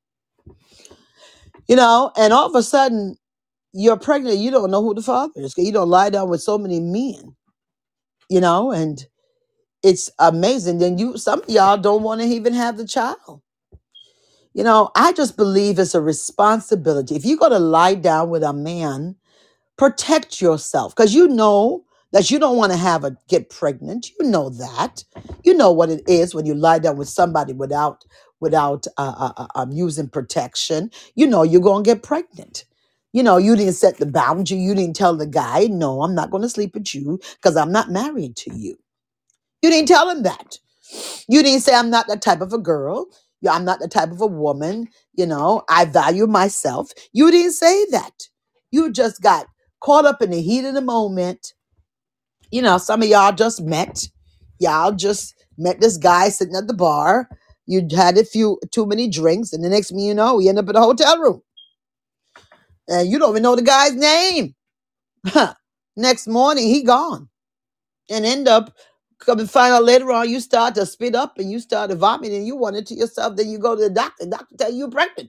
And all of a sudden, you're pregnant. You don't know who the father is. You don't lie down with so many men. And it's amazing. Then some of y'all don't want to even have the child. I just believe it's a responsibility. If you're going to lie down with a man, protect yourself, because you know that you don't want to get pregnant. You know that. You know what it is when you lie down with somebody without using protection. You're going to get pregnant. You didn't set the boundary. You didn't tell the guy, no, I'm not going to sleep with you because I'm not married to you. You didn't tell him that. You didn't say, I'm not that type of a girl. I'm not the type of a woman. I value myself. You didn't say that. You just got caught up in the heat of the moment. Some of y'all just met. Y'all just met this guy sitting at the bar. You had too many drinks, and the next thing you know, you end up in a hotel room. And you don't even know the guy's name. Next morning, he gone. And end up come and find out later on, you start to spit up and you start to vomit and you want it to yourself. Then you go to the doctor. The doctor tell you you're pregnant.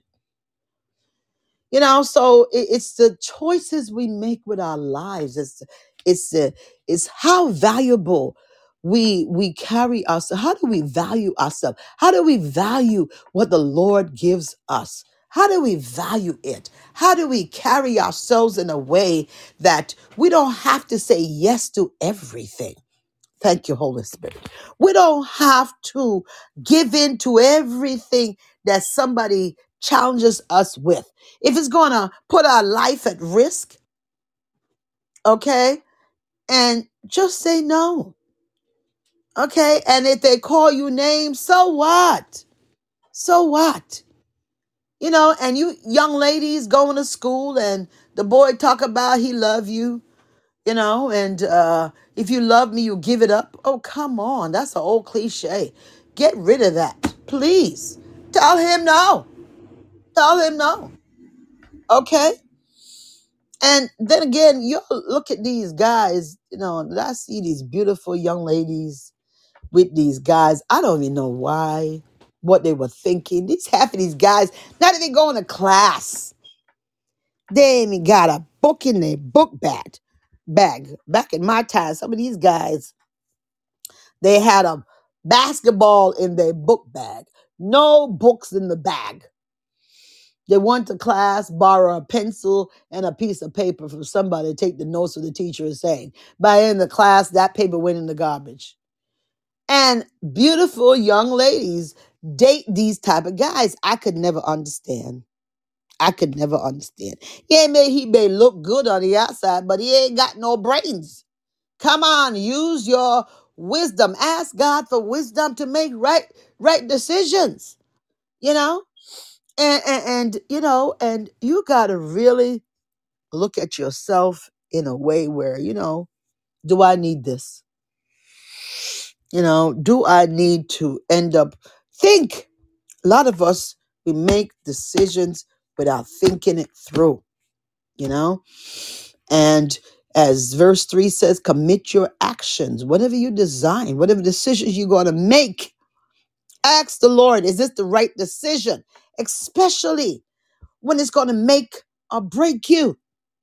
So it's the choices we make with our lives. It's how valuable we carry ourselves. How do we value ourselves? How do we value what the Lord gives us? How do we value it? How do we carry ourselves in a way that we don't have to say yes to everything? Thank you, Holy Spirit. We don't have to give in to everything that somebody challenges us with. If it's going to put our life at risk, okay, and just say no, okay? And if they call you names, so what? So what? And you young ladies going to school and the boy talk about he love you, and if you love me, you give it up. Oh, come on. That's an old cliche. Get rid of that, please. Tell him no. Tell him no. Okay? And then again, you look at these guys, I see these beautiful young ladies with these guys. I don't even know why, what they were thinking. Half of these guys, not even going to class. They ain't even got a book in their book bag. Back in my time, some of these guys, they had a basketball in their book bag. No books in the bag. They went to class, borrow a pencil and a piece of paper from somebody to take the notes of the teacher is saying. By the end of the class, that paper went in the garbage. And beautiful young ladies date these type of guys. I could never understand. Yeah, he may look good on the outside, but he ain't got no brains. Come on, use your wisdom. Ask God for wisdom to make right decisions. And you got to really look at yourself in a way where, do I need this? Do I need to end up think? A lot of us, we make decisions without thinking it through, and as verse 3 says, commit your actions, whatever you design, whatever decisions you're going to make. Ask the Lord, is this the right decision? Especially when it's going to make or break you.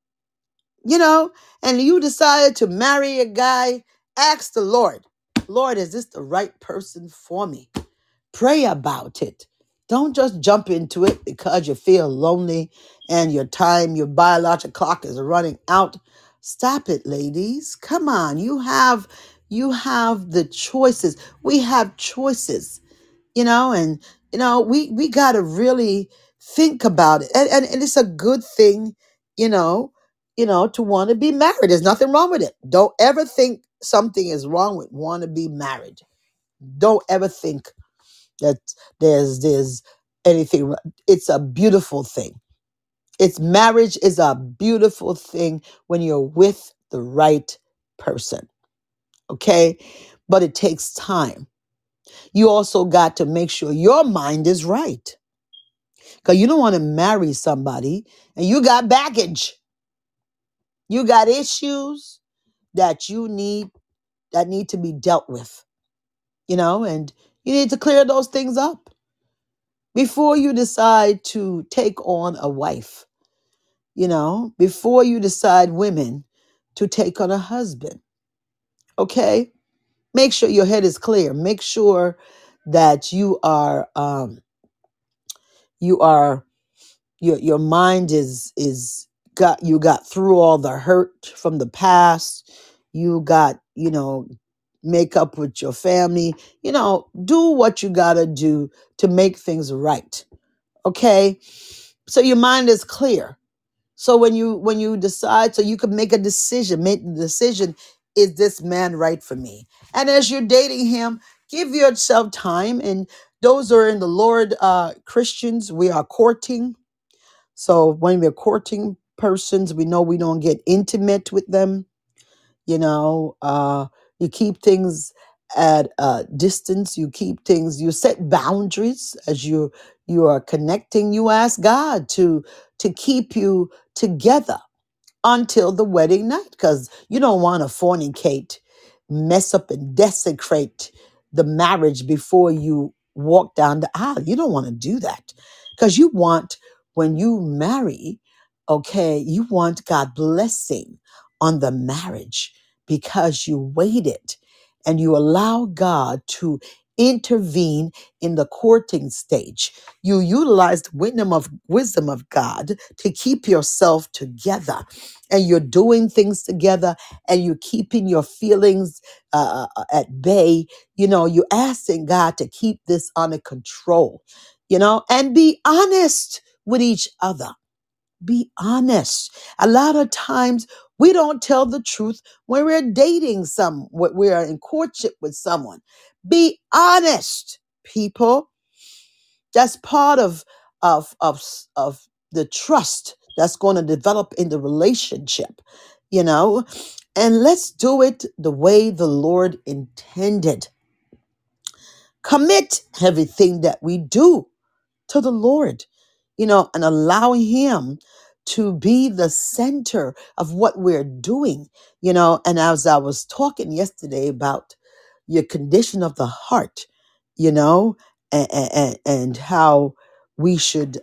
And you decided to marry a guy, ask the Lord, is this the right person for me? Pray about it. Don't just jump into it because you feel lonely and your biological clock is running out. Stop it, ladies. Come on. You have the choices. We have choices, and We got to really think about it. And it's a good thing, you know, to want to be married. There's nothing wrong with it. Don't ever think something is wrong with want to be married. Don't ever think that there's anything it's a beautiful thing. Marriage is a beautiful thing when you're with the right person. Okay? But it takes time. You also got to make sure your mind is right. Because you don't want to marry somebody and you got baggage. You got issues that need to be dealt with, and you need to clear those things up before you decide to take on a wife, before you decide, women, to take on a husband. Okay? Make sure your head is clear. Make sure that you are your mind is you got through all the hurt from the past. You got, make up with your family. Do what you got to do to make things right. Okay? So your mind is clear. So when you decide, so you can make the decision, is this man right for me? And as you're dating him, give yourself time. And those are in the Lord, Christians, we are courting. So when we're courting persons, we know we don't get intimate with them. You keep things at a distance. You set boundaries as you are connecting. You ask God to keep you together until the wedding night, because you don't want to fornicate, mess up and desecrate the marriage before you walk down the aisle. You don't want to do that, because when you marry, okay, you want God blessing on the marriage, because you waited and you allow God to intervene in the courting stage. You utilize the wisdom of God to keep yourself together, and you're doing things together, and you're keeping your feelings at bay. You're asking God to keep this under control, and be honest with each other. Be honest. A lot of times we don't tell the truth when we're dating when we're in courtship with someone. Be honest, people. That's part of the trust that's going to develop in the relationship, and let's do it the way the Lord intended. Commit everything that we do to the Lord, and allowing Him to be the center of what we're doing, and as I was talking yesterday about your condition of the heart, and how we should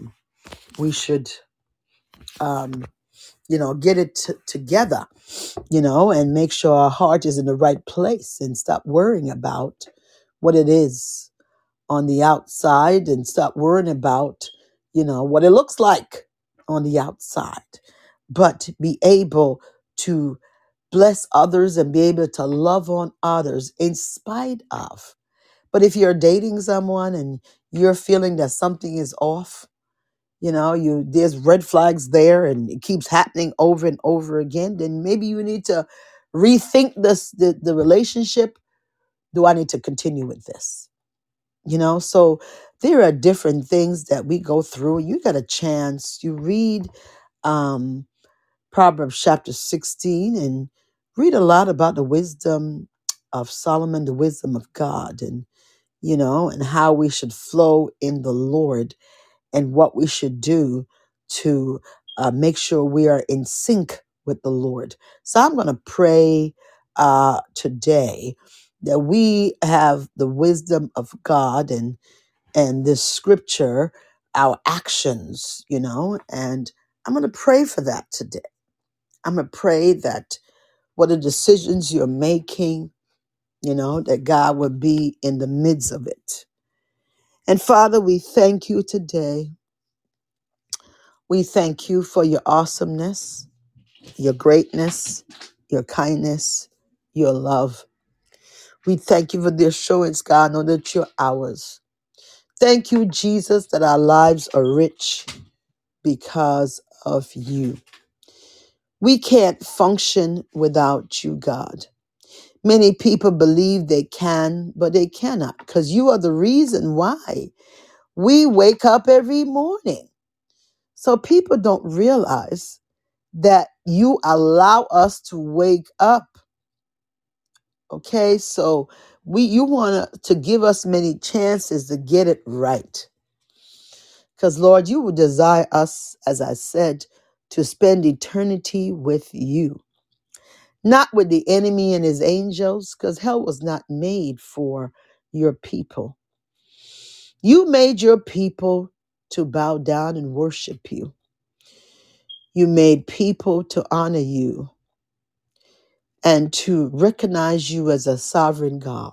um, get it together, and make sure our heart is in the right place, and stop worrying about what it is on the outside, and stop worrying about, what it looks like on the outside, but be able to bless others and be able to love on others in spite of. But if you're dating someone and you're feeling that something is off, there's red flags there, and it keeps happening over and over again, then maybe you need to rethink the relationship. Do I need to continue with this? So there are different things that we go through. You got a chance. You read um, Proverbs chapter 16 and read a lot about the wisdom of Solomon, the wisdom of God, and how we should flow in the Lord, and what we should do to make sure we are in sync with the Lord. So I'm going to pray today that we have the wisdom of God, and this scripture, our actions, and I'm going to pray for that today. I'm going to pray that what the decisions you're making, that God would be in the midst of it. And Father, we thank you today. We thank you for your awesomeness, your greatness, your kindness, your love. We thank you for the assurance, God, know that you're ours. Thank you, Jesus, that our lives are rich because of you. We can't function without you, God. Many people believe they can, but they cannot, because you are the reason why we wake up every morning. So people don't realize that you allow us to wake up. Okay, so you want to give us many chances to get it right. Because Lord, you would desire us, as I said, to spend eternity with you, not with the enemy and his angels, because hell was not made for your people. You made your people to bow down and worship you. You made people to honor you and to recognize you as a sovereign God.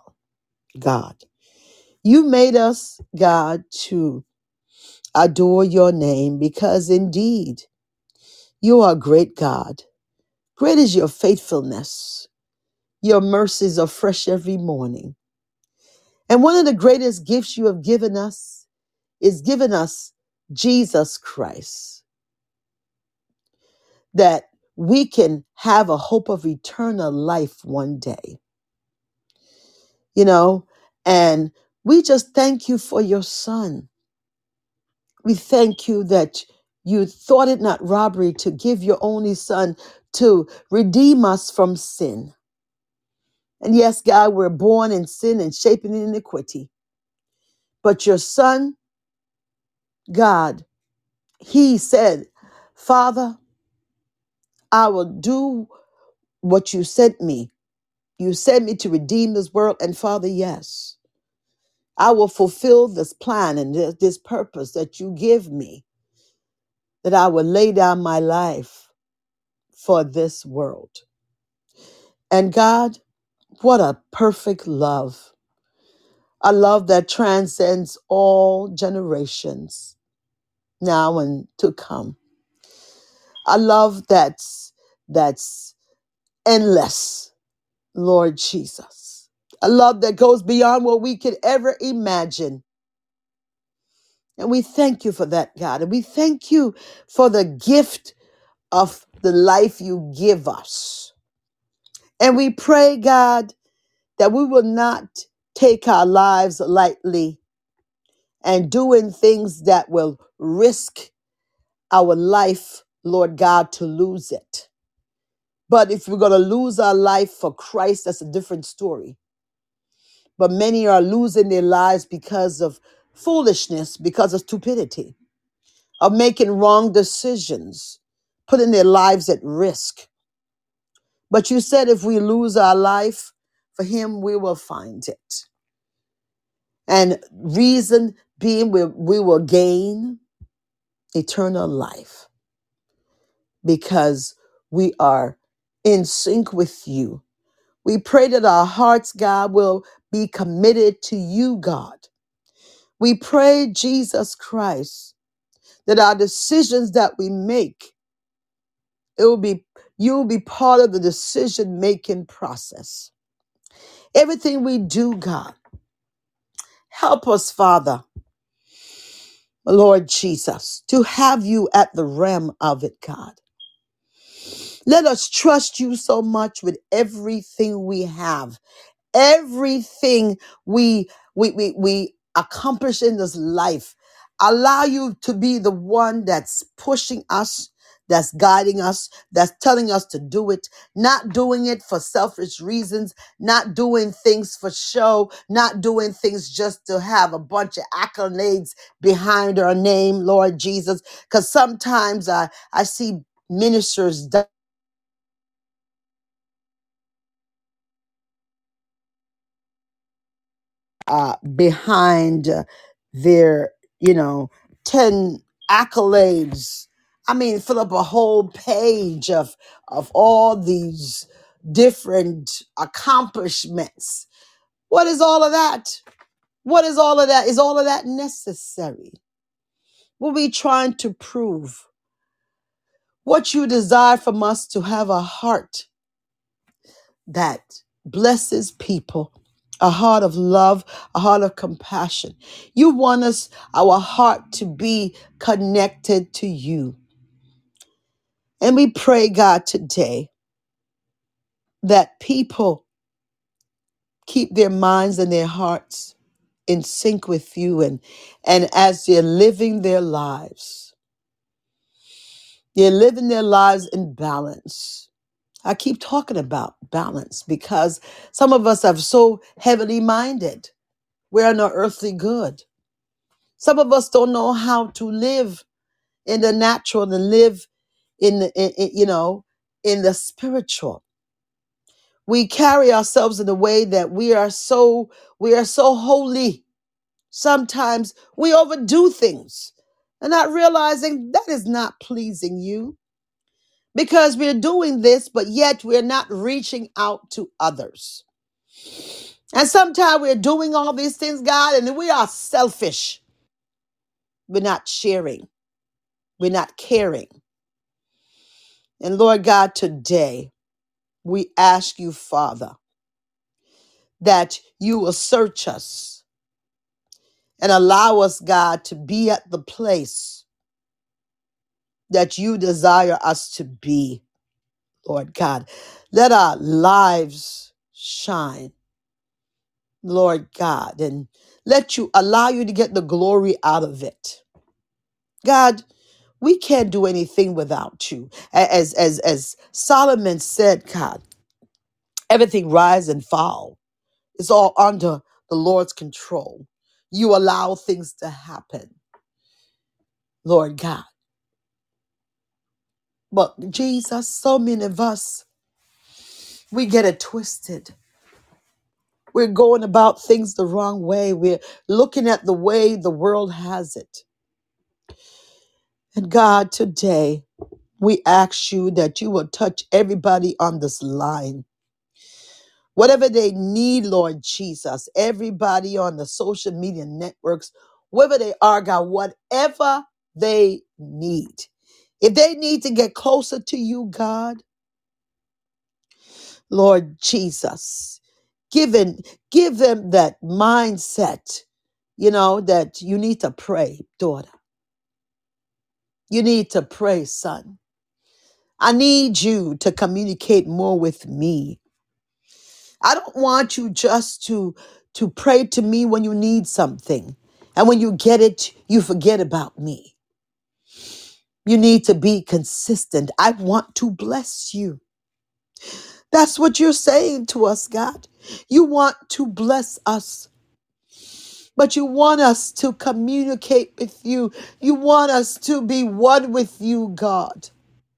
You made us, God, to adore your name because indeed you are a great God. Great is your faithfulness. Your mercies are fresh every morning. And one of the greatest gifts you have given us is given us Jesus Christ, that we can have a hope of eternal life one day. You know, and we just thank you for your son. We thank you that you thought it not robbery to give your only son to redeem us from sin. And yes, God, we're born in sin and shaping in iniquity. But your son, God, he said, Father, I will do what you sent me. You sent me to redeem this world. And Father, yes, I will fulfill this plan and this purpose that you give me, that I will lay down my life for this world. And God, what a perfect love. A love that transcends all generations, now and to come. A love that's endless, Lord Jesus. A love that goes beyond what we could ever imagine. And we thank you for that, God. And we thank you for the gift of the life you give us. And we pray, God, that we will not take our lives lightly and doing things that will risk our life, Lord God, to lose it. But if we're going to lose our life for Christ, that's a different story. But many are losing their lives because of foolishness, because of stupidity, of making wrong decisions, putting their lives at risk. But you said if we lose our life for him, we will find it. And reason being, we will gain eternal life because we are in sync with you. We pray that our hearts, God, will be committed to you, God. We pray, Jesus Christ, that our decisions that we make, you will be part of the decision-making process. Everything we do, God, help us, Father, Lord Jesus, to have you at the realm of it, God. Let us trust you so much with everything we have, everything we accomplish in this life. Allow you to be the one that's pushing us, that's guiding us, that's telling us to do it, not doing it for selfish reasons, not doing things for show, not doing things just to have a bunch of accolades behind our name, Lord Jesus. Because sometimes I see ministers behind their, 10 accolades. I mean, fill up a whole page of all these different accomplishments. What is all of that? What is all of that? Is all of that necessary? We'll be trying to prove what you desire from us, to have a heart that blesses people, a heart of love, a heart of compassion. You want us, our heart to be connected to you. And we pray, God, today that people keep their minds and their hearts in sync with you, and as they're living their lives, they're living their lives in balance. I keep talking about balance because some of us are so heavily minded. We're no earthly good. Some of us don't know how to live in the natural and live in the, in the spiritual. We carry ourselves in a way that we are so holy. Sometimes we overdo things and not realizing that is not pleasing you, because we're doing this, but yet we're not reaching out to others. And sometimes we're doing all these things, God, and we are selfish. We're not sharing. We're not caring. And Lord God, today we ask you, Father, that you will search us and allow us, God, to be at the place that you desire us to be, Lord God. Let our lives shine, Lord God, and allow you to get the glory out of it. God, we can't do anything without you. As Solomon said, God, everything rise and fall. It's all under the Lord's control. You allow things to happen, Lord God. But Jesus, so many of us, we get it twisted. We're going about things the wrong way. We're looking at the way the world has it. And God, today, we ask you that you will touch everybody on this line. Whatever they need, Lord Jesus, everybody on the social media networks, wherever they are, God, whatever they need. If they need to get closer to you, God, Lord Jesus, give them that mindset, that you need to pray, daughter. You need to pray, son. I need you to communicate more with me. I don't want you just to pray to me when you need something. And when you get it, you forget about me. You need to be consistent. I want to bless you. That's what you're saying to us, God. You want to bless us, but you want us to communicate with you. You want us to be one with you, God.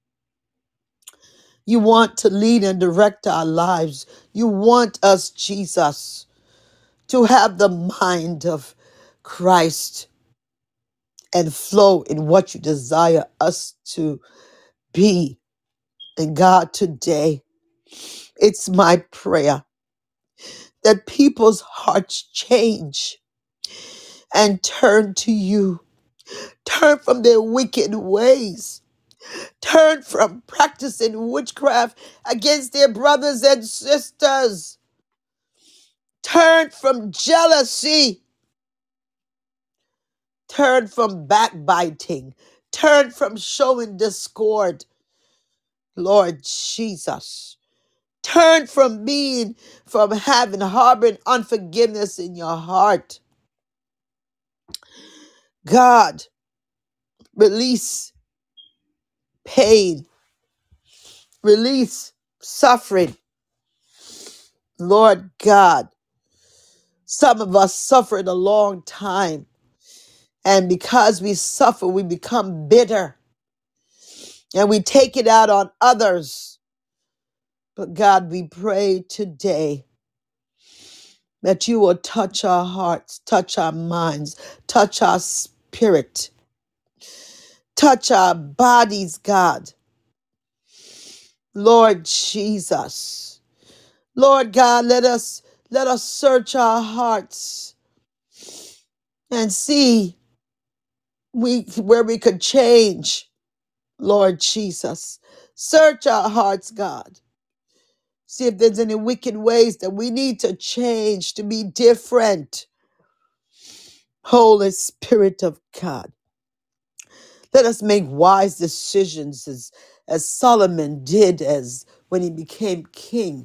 You want to lead and direct our lives. You want us, Jesus, to have the mind of Christ and flow in what you desire us to be. And God, today, it's my prayer that people's hearts change and turn to you. Turn from their wicked ways. Turn from practicing witchcraft against their brothers and sisters. Turn from jealousy. Turn from backbiting. Turn from showing discord. Lord Jesus. Turn from harboring unforgiveness in your heart. God, release pain. Release suffering. Lord God, some of us suffered a long time. And because we suffer, we become bitter. And we take it out on others. But God, we pray today that you will touch our hearts, touch our minds, touch our spirit, touch our bodies, God. Lord Jesus. Lord God, let us search our hearts and see where we could change, Lord Jesus. Search our hearts, God. See if there's any wicked ways that we need to change to be different. Holy Spirit of God, let us make wise decisions as Solomon did as when he became king.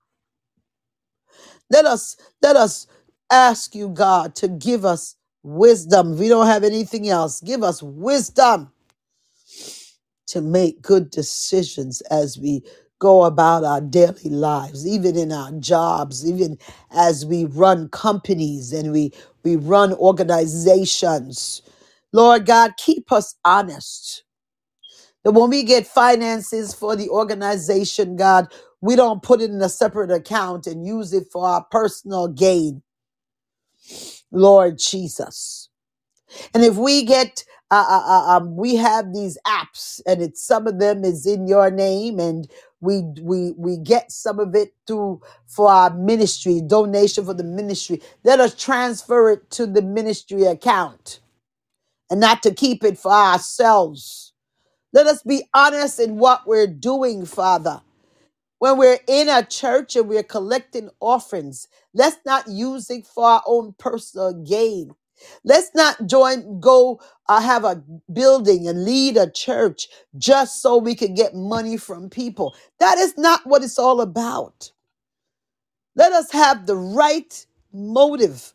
Let us ask you, God, to give us wisdom. If we don't have anything else, give us wisdom to make good decisions as we go about our daily lives, even in our jobs, even as we run companies and we run organizations. Lord God, keep us honest. That when we get finances for the organization, God, we don't put it in a separate account and use it for our personal gain, Lord Jesus. And if we get, we have these apps, and it's some of them is in your name, and we get some of it through for our ministry, donation for the ministry. Let us transfer it to the ministry account, and not to keep it for ourselves. Let us be honest in what we're doing, Father. When we're in a church and we're collecting offerings, let's not use it for our own personal gain. Let's not have a building and lead a church just so we can get money from people. That is not what it's all about. Let us have the right motive.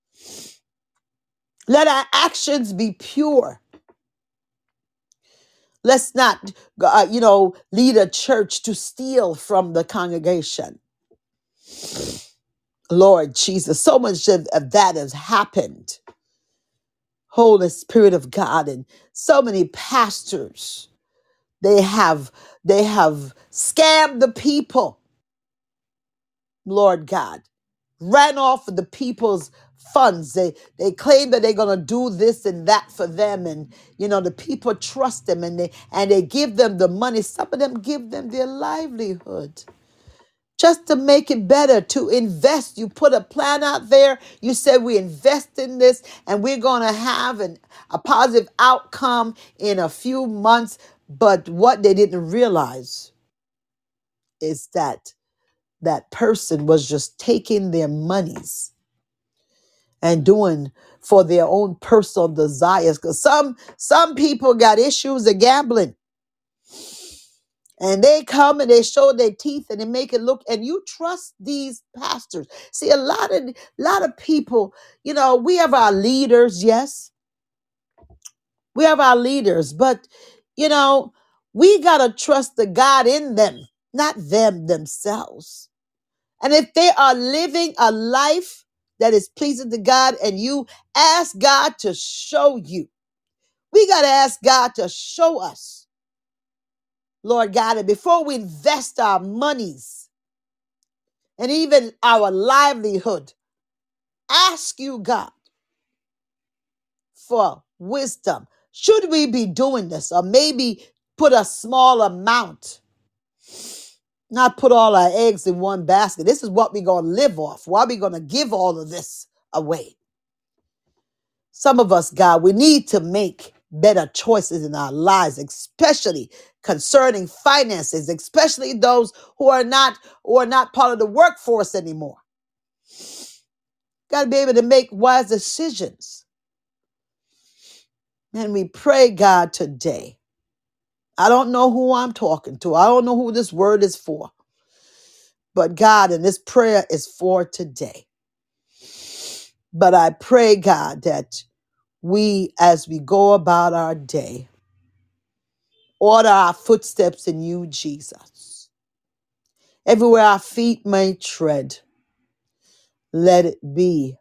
Let our actions be pure. Let's not, lead a church to steal from the congregation. Lord Jesus, so much of that has happened. Holy Spirit of God, and so many pastors, they have scammed the people. Lord God, ran off of the people's funds. They claim that they're gonna do this and that for them, and the people trust them, and they give them the money. Some of them give them their livelihood just to make it better, to invest. You put a plan out there. You said we invest in this and we're going to have a positive outcome in a few months. But what they didn't realize is that that person was just taking their monies and doing for their own personal desires. Because some people got issues of gambling. And they come and they show their teeth and they make it look, and you trust these pastors. See, a lot of people, we have our leaders, yes. We have our leaders, but we gotta trust the God in them, not them themselves. And if they are living a life that is pleasing to God, and you ask God to show you, we gotta ask God to show us. Lord God, and before we invest our monies and even our livelihood, ask you, God, for wisdom. Should we be doing this? Or maybe put a small amount, not put all our eggs in one basket. This is what we're going to live off. Why are we going to give all of this away? Some of us, God, we need to make better choices in our lives, especially concerning finances, especially those who are not part of the workforce anymore. Got to be able to make wise decisions. And we pray, God, today. I don't know who I'm talking to. I don't know who this word is for. But God, and this prayer is for today. But I pray, God, that we, as we go about our day, order our footsteps in you, Jesus. Everywhere our feet may tread, let it be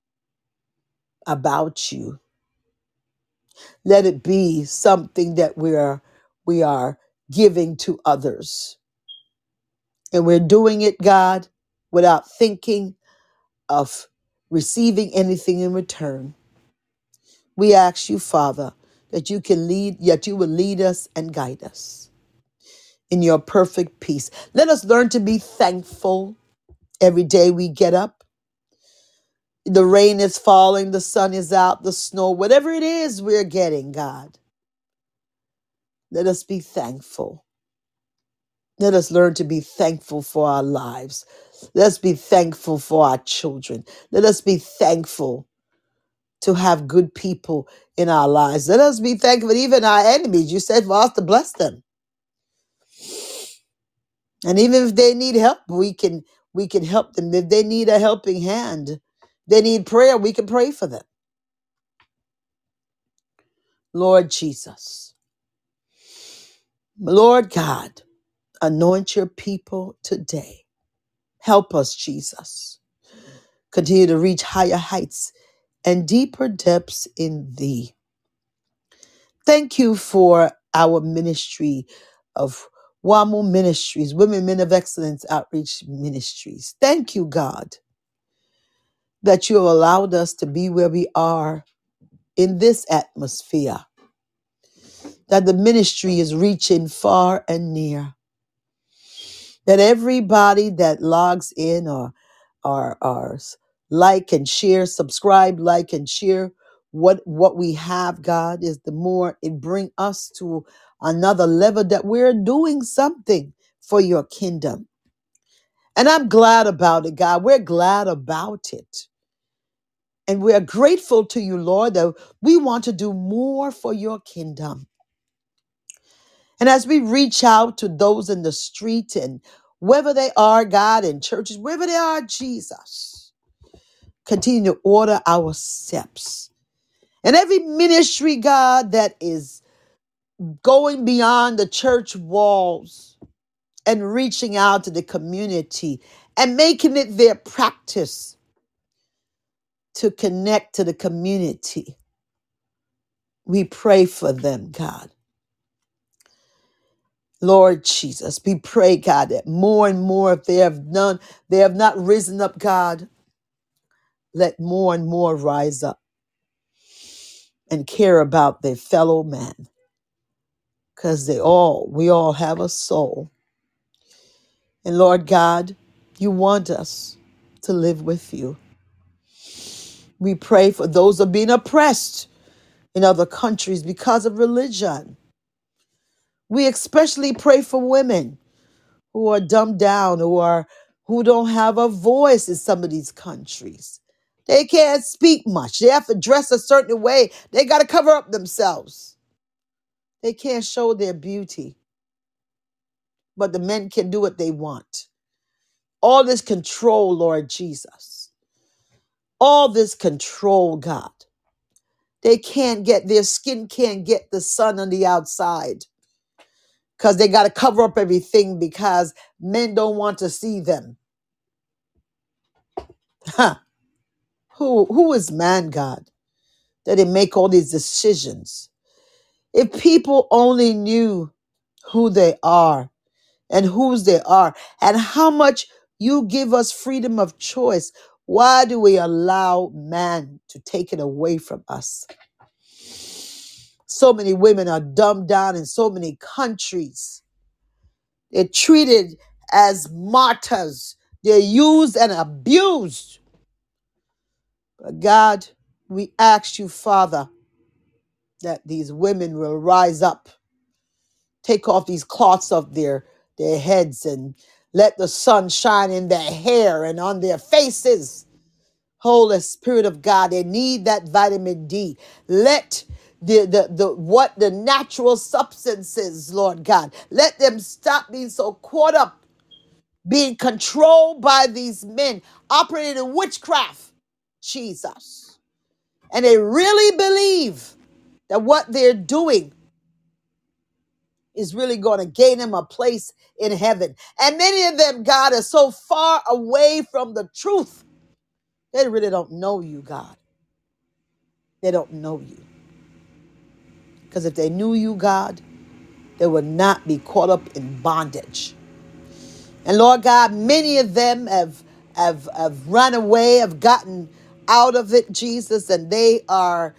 about you. Let it be something that we are giving to others. And we're doing it, God, without thinking of receiving anything in return. We ask you, Father, that you will lead us and guide us in your perfect peace. Let us learn to be thankful every day we get up. The rain is falling, the sun is out, the snow, whatever it is we're getting, God. Let us be thankful. Let us learn to be thankful for our lives. Let's be thankful for our children. Let us be thankful to have good people in our lives. Let us be thankful, even our enemies. You said for us to bless them. And even if they need help, we can help them. If they need a helping hand, they need prayer, we can pray for them. Lord Jesus, Lord God, anoint your people today. Help us, Jesus. Continue to reach higher heights and deeper depths in thee. Thank you for our ministry of WAMU Ministries, Women Men of Excellence Outreach Ministries. Thank you, God, that you have allowed us to be where we are in this atmosphere, that the ministry is reaching far and near, that everybody that logs in or like and share, subscribe, like and share what we have, God, is the more it bring us to another level that we're doing something for your kingdom. And I'm glad about it, God. We're glad about it. And we're grateful to you, Lord, that we want to do more for your kingdom. And as we reach out to those in the street and wherever they are, God, in churches, wherever they are, Jesus, continue to order our steps. And every ministry, God, that is going beyond the church walls and reaching out to the community and making it their practice to connect to the community. We pray for them, God. Lord Jesus, we pray, God, that more and more, if they have not risen up, God, let more and more rise up and care about their fellow man. Because we all have a soul. And Lord God, you want us to live with you. We pray for those who are being oppressed in other countries because of religion. We especially pray for women who are dumbed down, who don't have a voice in some of these countries. They can't speak much. They have to dress a certain way. They got to cover up themselves. They can't show their beauty. But the men can do what they want. All this control, Lord Jesus. All this control, God. Their skin can't get the sun on the outside. Because they got to cover up everything because men don't want to see them. Huh. Who is man, God, that they make all these decisions? If people only knew who they are and whose they are and how much you give us freedom of choice, why do we allow man to take it away from us? So many women are dumbed down in so many countries. They're treated as martyrs. They're used and abused. But God, we ask you, Father, that these women will rise up, take off these cloths of their heads and let the sun shine in their hair and on their faces. Holy Spirit of God, they need that vitamin D. Let the natural substances, Lord God, let them stop being so caught up, being controlled by these men, operating in witchcraft, Jesus. And they really believe that what they're doing is really going to gain them a place in heaven. And many of them, God, are so far away from the truth. They really don't know you, God. They don't know you. Because if they knew you, God, they would not be caught up in bondage. And Lord God, many of them have run away, have gotten out of it, Jesus, and they are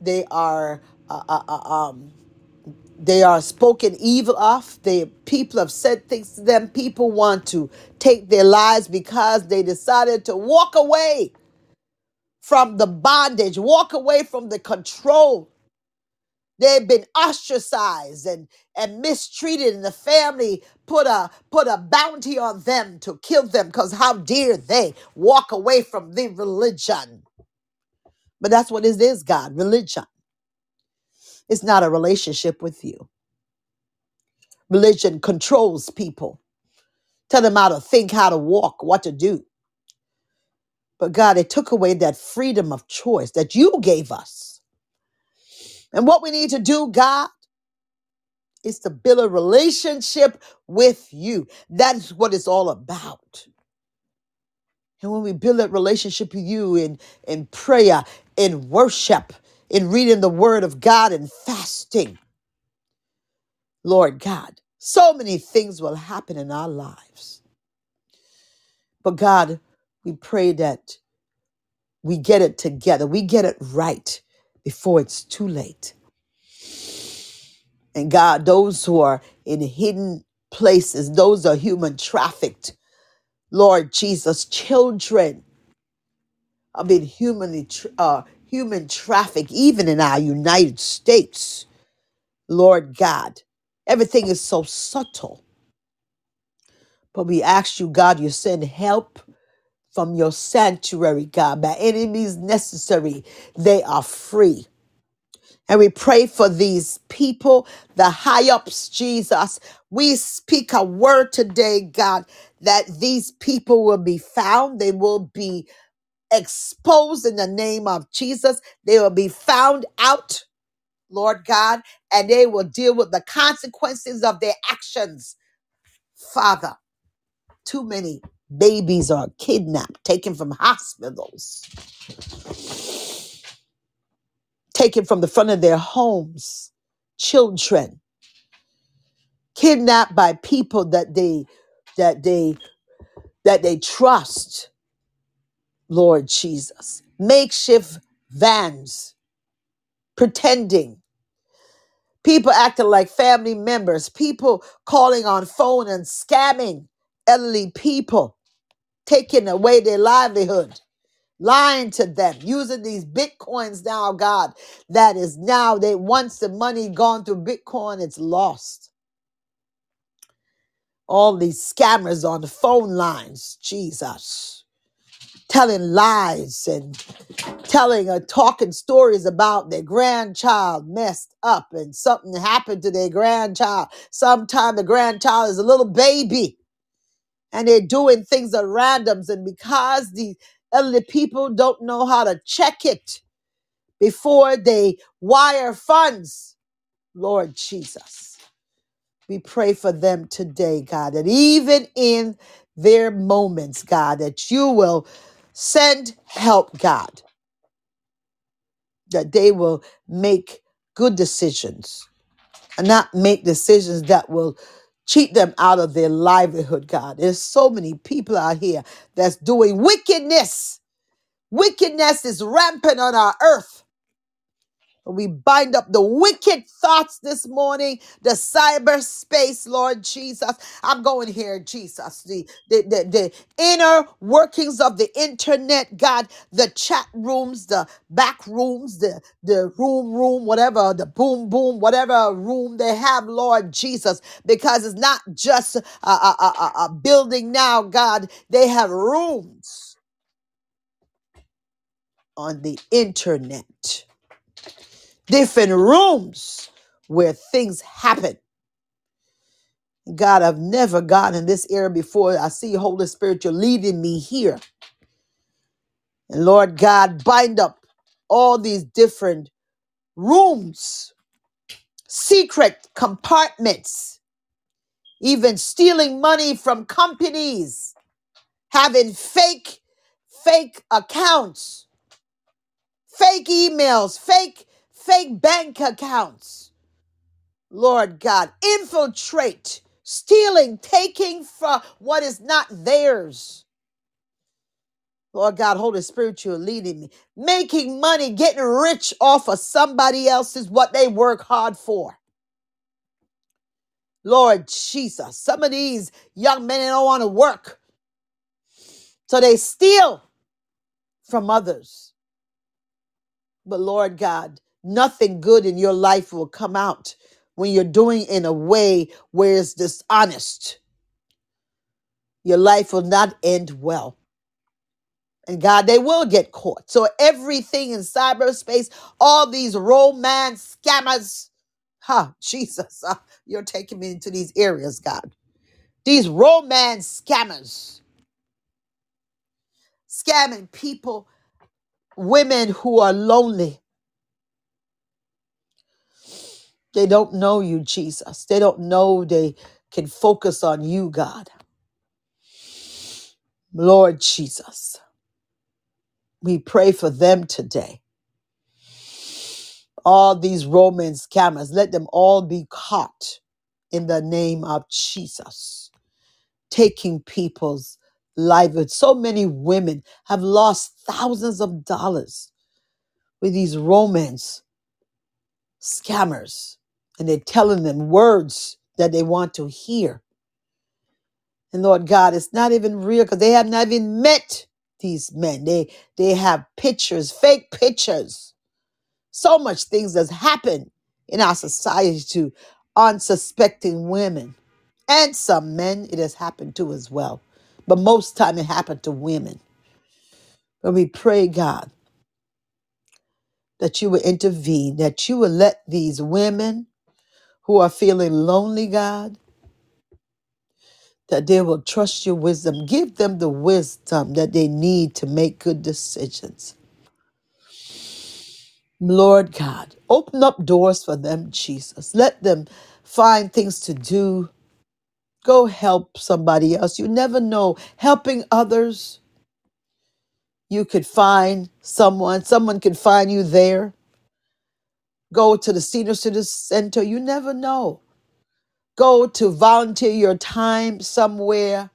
spoken evil of. People have said things to them. People want to take their lives because they decided to walk away from the bondage, walk away from the control They've been ostracized and mistreated, and the family put a bounty on them to kill them because how dare they walk away from the religion. But that's what it is, God, religion. It's not a relationship with you. Religion controls people. Tell them how to think, how to walk, what to do. But God, it took away that freedom of choice that you gave us. And what we need to do, God, is to build a relationship with you. That's what it's all about. And when we build that relationship with you in prayer, in worship, in reading the word of God and fasting, Lord God, so many things will happen in our lives. But God, we pray that we get it together. We get it right before it's too late. And God, those who are in hidden places, those are human trafficked. Lord Jesus, children are being human trafficked, even in our United States. Lord God, everything is so subtle. But we ask you, God, you send help from your sanctuary, God. By any means necessary, they are free. And we pray for these people, the high ups, Jesus. We speak a word today, God, that these people will be found. They will be exposed in the name of Jesus. They will be found out, Lord God, and they will deal with the consequences of their actions. Father, too many babies are kidnapped, taken from hospitals, taken from the front of their homes, children kidnapped by people that they trust, Lord Jesus. Makeshift vans, pretending. People acting like family members, people calling on phone and scamming elderly people, taking away their livelihood, lying to them, using these bitcoins now, God, that is now, they once the money gone through Bitcoin, it's lost. All these scammers on the phone lines, Jesus, telling lies and talking stories about their grandchild messed up and something happened to their grandchild. Sometimes the grandchild is a little baby and they're doing things at randoms. And because the elderly people don't know how to check it before they wire funds, Lord Jesus, we pray for them today, God, that even in their moments, God, that you will send help, God, that they will make good decisions and not make decisions that will cheat them out of their livelihood, God. There's so many people out here that's doing wickedness. Wickedness is rampant on our earth. We bind up the wicked thoughts this morning, the cyberspace, Lord Jesus. I'm going here, Jesus. The inner workings of the internet, God, the chat rooms, the back rooms, the room, whatever, the boom, whatever room they have, Lord Jesus, because it's not just a building now, God. They have rooms on the internet. Different rooms where things happen. God, I've never gotten in this area before. I see Holy Spirit, you're leading me here. And Lord God, bind up all these different rooms, secret compartments, even stealing money from companies, having fake accounts, fake emails, fake bank accounts. Lord God, infiltrate, stealing, taking from what is not theirs. Lord God, Holy Spirit, you're leading me. Making money, getting rich off of somebody else's what they work hard for. Lord Jesus, some of these young men don't want to work, so they steal from others. But Lord God, Nothing good in your life will come out when you're doing in a way where it's dishonest. Your life will not end well. And God, they will get caught. So everything in cyberspace, all these romance scammers, Jesus, you're taking me into these areas, God. These romance scammers, scamming people, women who are lonely. They don't know you, Jesus. They don't know they can focus on you, God. Lord Jesus, we pray for them today. All these romance scammers, let them all be caught in the name of Jesus. Taking people's lives. So many women have lost thousands of dollars with these romance scammers. And they're telling them words that they want to hear. And Lord God, it's not even real because they have not even met these men. They have pictures, fake pictures. So much things that's happened in our society to unsuspecting women. And some men, it has happened to as well. But most time it happened to women. But we pray, God, that you will intervene, that you will let these women who are feeling lonely, God, that they will trust your wisdom. Give them the wisdom that they need to make good decisions. Lord God, open up doors for them, Jesus. Let them find things to do. Go help somebody else. You never know. Helping others, you could find someone could find you there. Go to the senior citizen center. You never know. Go to volunteer your time somewhere.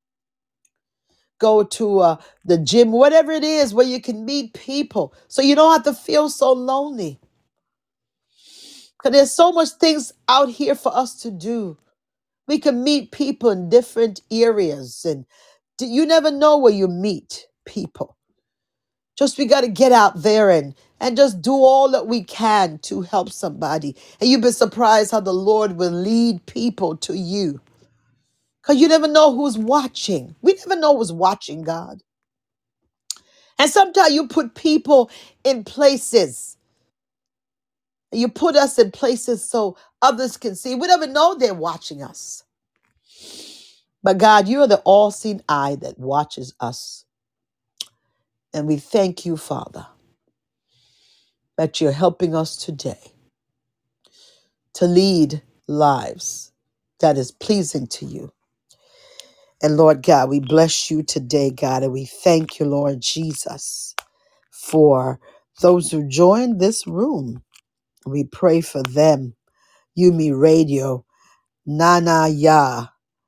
Go to the gym, whatever it is, where you can meet people so you don't have to feel so lonely. Because there's so much things out here for us to do. We can meet people in different areas, and you never know where you meet people. Just we got to get out there and just do all that we can to help somebody. And you've been surprised how the Lord will lead people to you. Because you never know who's watching. We never know who's watching, God. And sometimes you put people in places. You put us in places so others can see. We never know they're watching us. But God, you're the all-seeing eye that watches us. And we thank you, Father, that you're helping us today to lead lives that is pleasing to you. And Lord God, we bless you today, God, and we thank you, Lord Jesus, for those who joined this room. We pray for them. Yumi Radio, Nana Ya,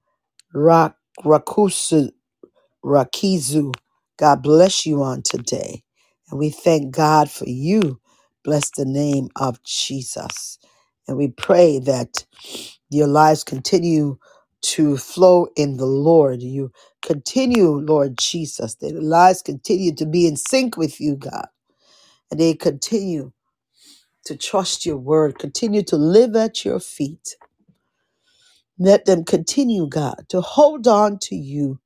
Rakusu, Rakizu. God bless you on today. And we thank God for you. Bless the name of Jesus. And we pray that your lives continue to flow in the Lord. You continue, Lord Jesus, that their lives continue to be in sync with you, God. And they continue to trust your word, continue to live at your feet. Let them continue, God, to hold on to you.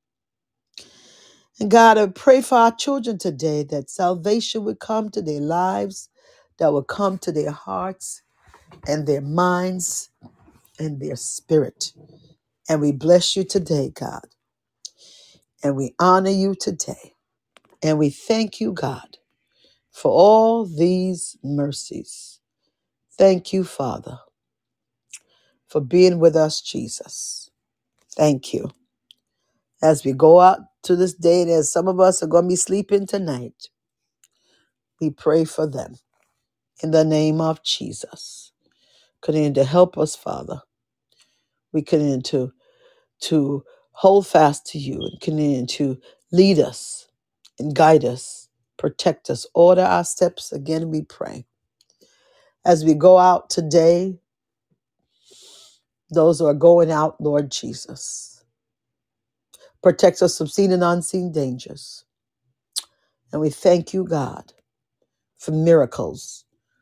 And God, I pray for our children today that salvation would come to their lives, that would come to their hearts and their minds and their spirit. And we bless you today, God. And we honor you today. And we thank you, God, for all these mercies. Thank you, Father, for being with us, Jesus. Thank you. As we go out to this day, and as some of us are going to be sleeping tonight, we pray for them in the name of Jesus. Continue to help us, Father. We continue to hold fast to you and continue to lead us and guide us, protect us, order our steps. Again, we pray. As we go out today, those who are going out, Lord Jesus, protect us from seen and unseen dangers. And we thank you, God, for miracles.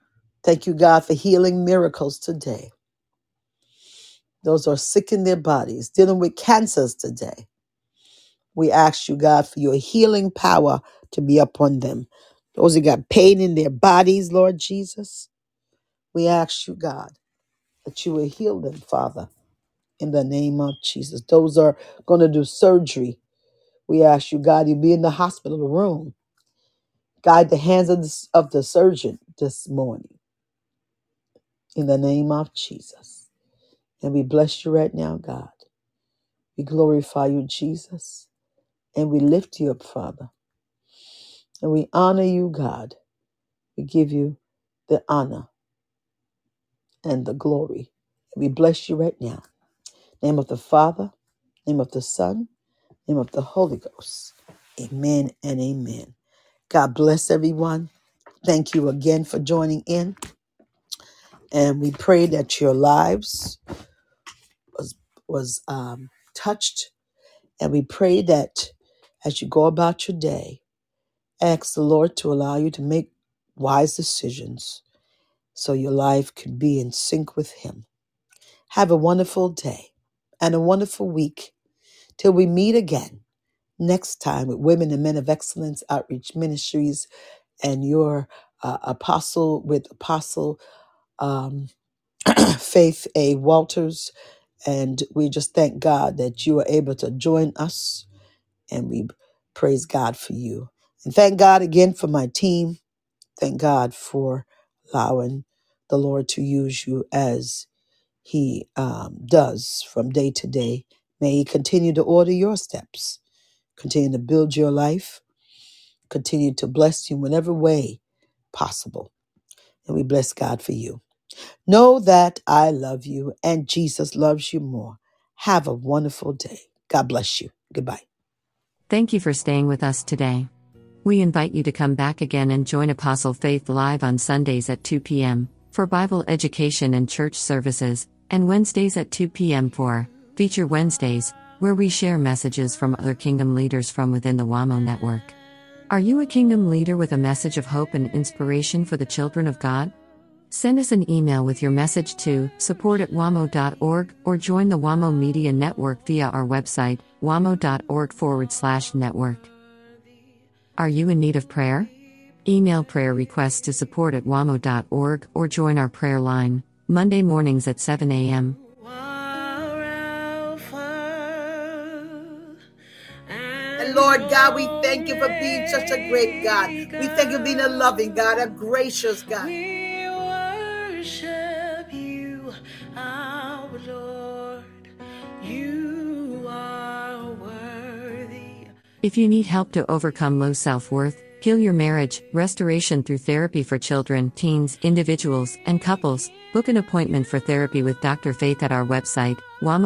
Thank you, God, for healing miracles today. Those who are sick in their bodies, dealing with cancers today. We ask you, God, for your healing power to be upon them. Those who got pain in their bodies, Lord Jesus, we ask you, God, that you will heal them, Father, in the name of Jesus. Those are going to do surgery. We ask you, God, you be in the hospital room. Guide the hands of the surgeon this morning, in the name of Jesus. And we bless you right now, God. We glorify you, Jesus. And we lift you up, Father. And we honor you, God. We give you the honor and the glory. And we bless you right now. Name of the Father, name of the Son, name of the Holy Ghost. Amen and amen. God bless everyone. Thank you again for joining in. And we pray that your lives was touched. And we pray that as you go about your day, ask the Lord to allow you to make wise decisions so your life could be in sync with Him. Have a wonderful day and a wonderful week till we meet again next time with Women and Men of Excellence Outreach Ministries and your apostle with Apostle Faith A. Walters. And we just thank God that you are able to join us, and we praise God for you. And thank God again for my team. Thank God for allowing the Lord to use you as He does from day to day. May He continue to order your steps, continue to build your life, continue to bless you in whatever way possible. And we bless God for you. Know that I love you and Jesus loves you more. Have a wonderful day. God bless you. Goodbye. Thank you for staying with us today. We invite you to come back again and join Apostle Faith live on Sundays at 2 p.m. for Bible education and church services, and Wednesdays at 2 p.m. for Feature Wednesdays, where we share messages from other kingdom leaders from within the WAMO network. Are you a kingdom leader with a message of hope and inspiration for the children of God? Send us an email with your message to support@wamo.org or join the WAMO Media Network via our website, wamo.org/network. Are you in need of prayer? Email prayer requests to support@wamo.org or join our prayer line, Monday mornings at 7 a.m. And Lord God, we thank you for being such a great God. We thank you for being a loving God, a gracious God. We worship you, our Lord. You are worthy. If you need help to overcome low self-worth, heal your marriage, restoration through therapy for children, teens, individuals, and couples, book an appointment for therapy with Dr. Faith at our website,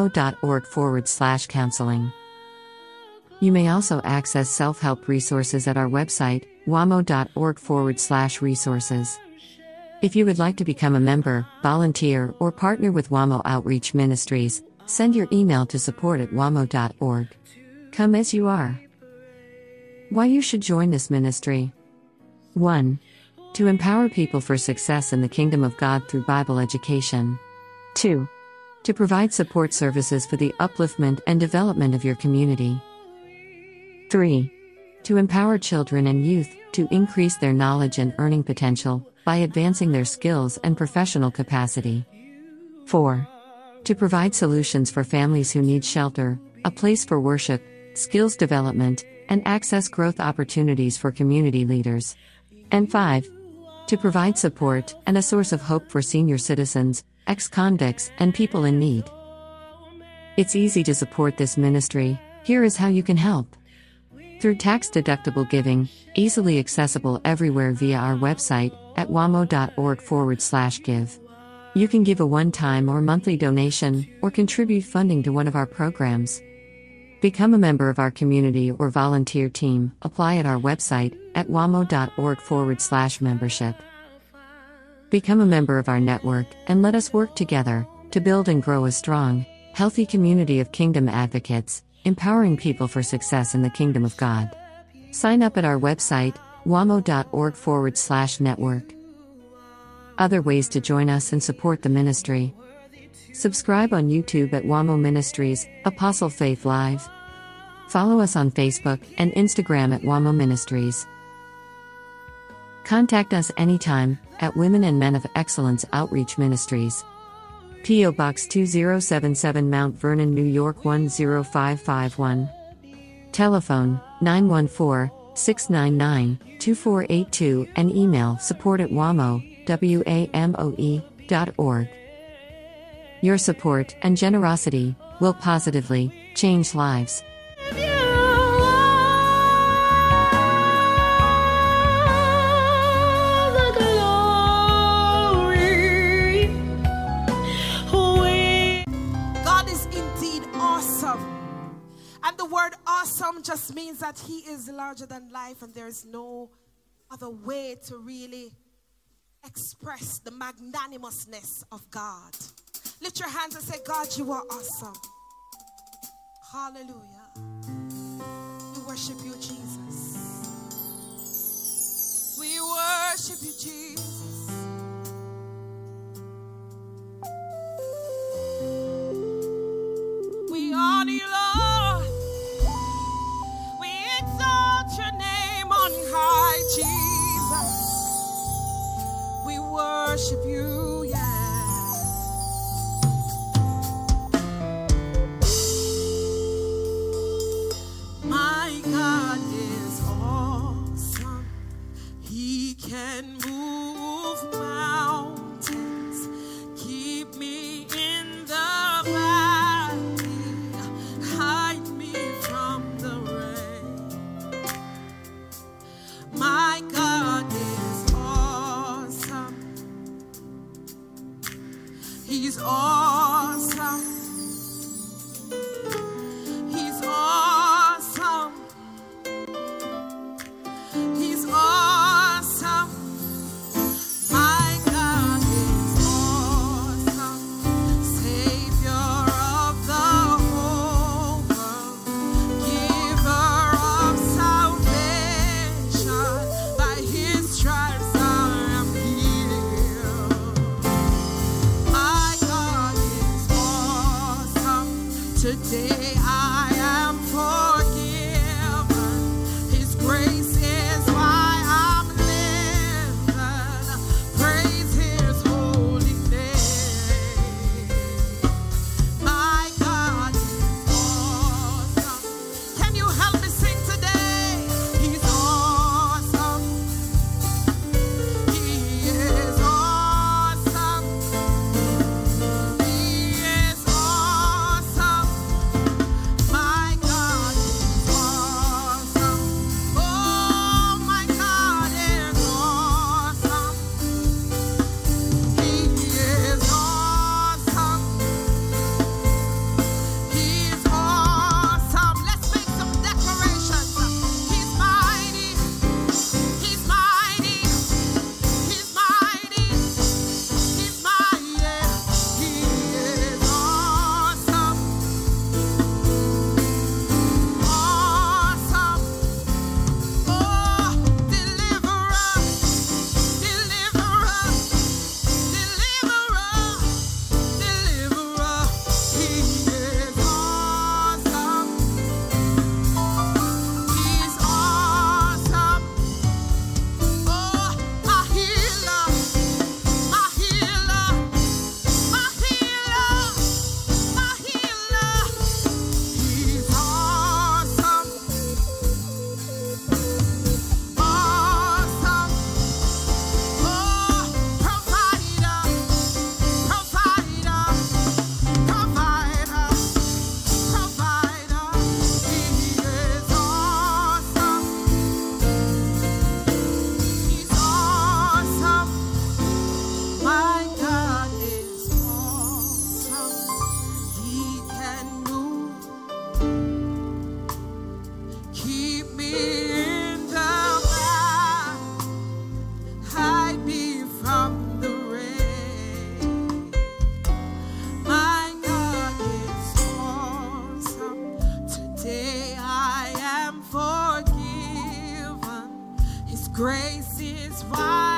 wamo.org/counseling. You may also access self-help resources at our website, wamo.org/resources. If you would like to become a member, volunteer, or partner with WAMO Outreach Ministries, send your email to support@wamo.org. Come as you are. Why you should join this ministry. 1. To empower people for success in the kingdom of God through Bible education. 2. To provide support services for the upliftment and development of your community. 3. To empower children and youth to increase their knowledge and earning potential by advancing their skills and professional capacity. 4. To provide solutions for families who need shelter, a place for worship, skills development, and access growth opportunities for community leaders. And 5. To provide support and a source of hope for senior citizens, ex-convicts, and people in need. It's easy to support this ministry. Here is how you can help. Through tax-deductible giving, easily accessible everywhere via our website at wamo.org/give. You can give a one-time or monthly donation, or contribute funding to one of our programs. Become a member of our community or volunteer team. Apply at our website at wamo.org/membership. Become a member of our network and let us work together to build and grow a strong, healthy community of kingdom advocates, empowering people for success in the kingdom of God. Sign up at our website, wamo.org/network. Other ways to join us and support the ministry. Subscribe on YouTube at WAMO Ministries, Apostle Faith Live. Follow us on Facebook and Instagram at WAMO Ministries. Contact us anytime at Women and Men of Excellence Outreach Ministries. P.O. Box 2077 Mount Vernon, New York 10551. Telephone 914-699-2482 and email support@wamo.org. Your support and generosity will positively change lives. And the word awesome just means that he is larger than life, and there is no other way to really express the magnanimousness of God. Lift your hands and say, God, you are awesome. Hallelujah. We worship you, Jesus. We worship you, Jesus. We honor you, Lord. We exalt your name on high, Jesus. We worship you, yeah. My God is awesome. He can move mountains. Keep me in the valley. Hide me from the rain. My God is awesome. He's awesome. He's awesome. He's awesome. My God is awesome. Savior of the whole world. Giver of salvation. By his stripes I am healed. My God is awesome. Today I am forgiven. His grace is why I'm living. Praise his holy name. My God is awesome. Can you help me sing today? He's awesome. He is awesome. He is awesome. My God is awesome. Oh, my God is awesome. He is awesome. He's awesome. Let's make some declarations. He's mighty. He's mighty. He's mighty. He's mighty. He is awesome. Awesome. Oh, deliverer, deliverer, deliverer, deliverer. He is awesome. He's awesome. Oh, my healer, my healer, my healer, my healer. He's awesome. Awesome. Oh, provider, provider, provider, provider. He is awesome. He's awesome. My God is awesome. He can move. Keep me in the light. Hide me from the rain. My God is awesome. Today I am forgiven. His grace is why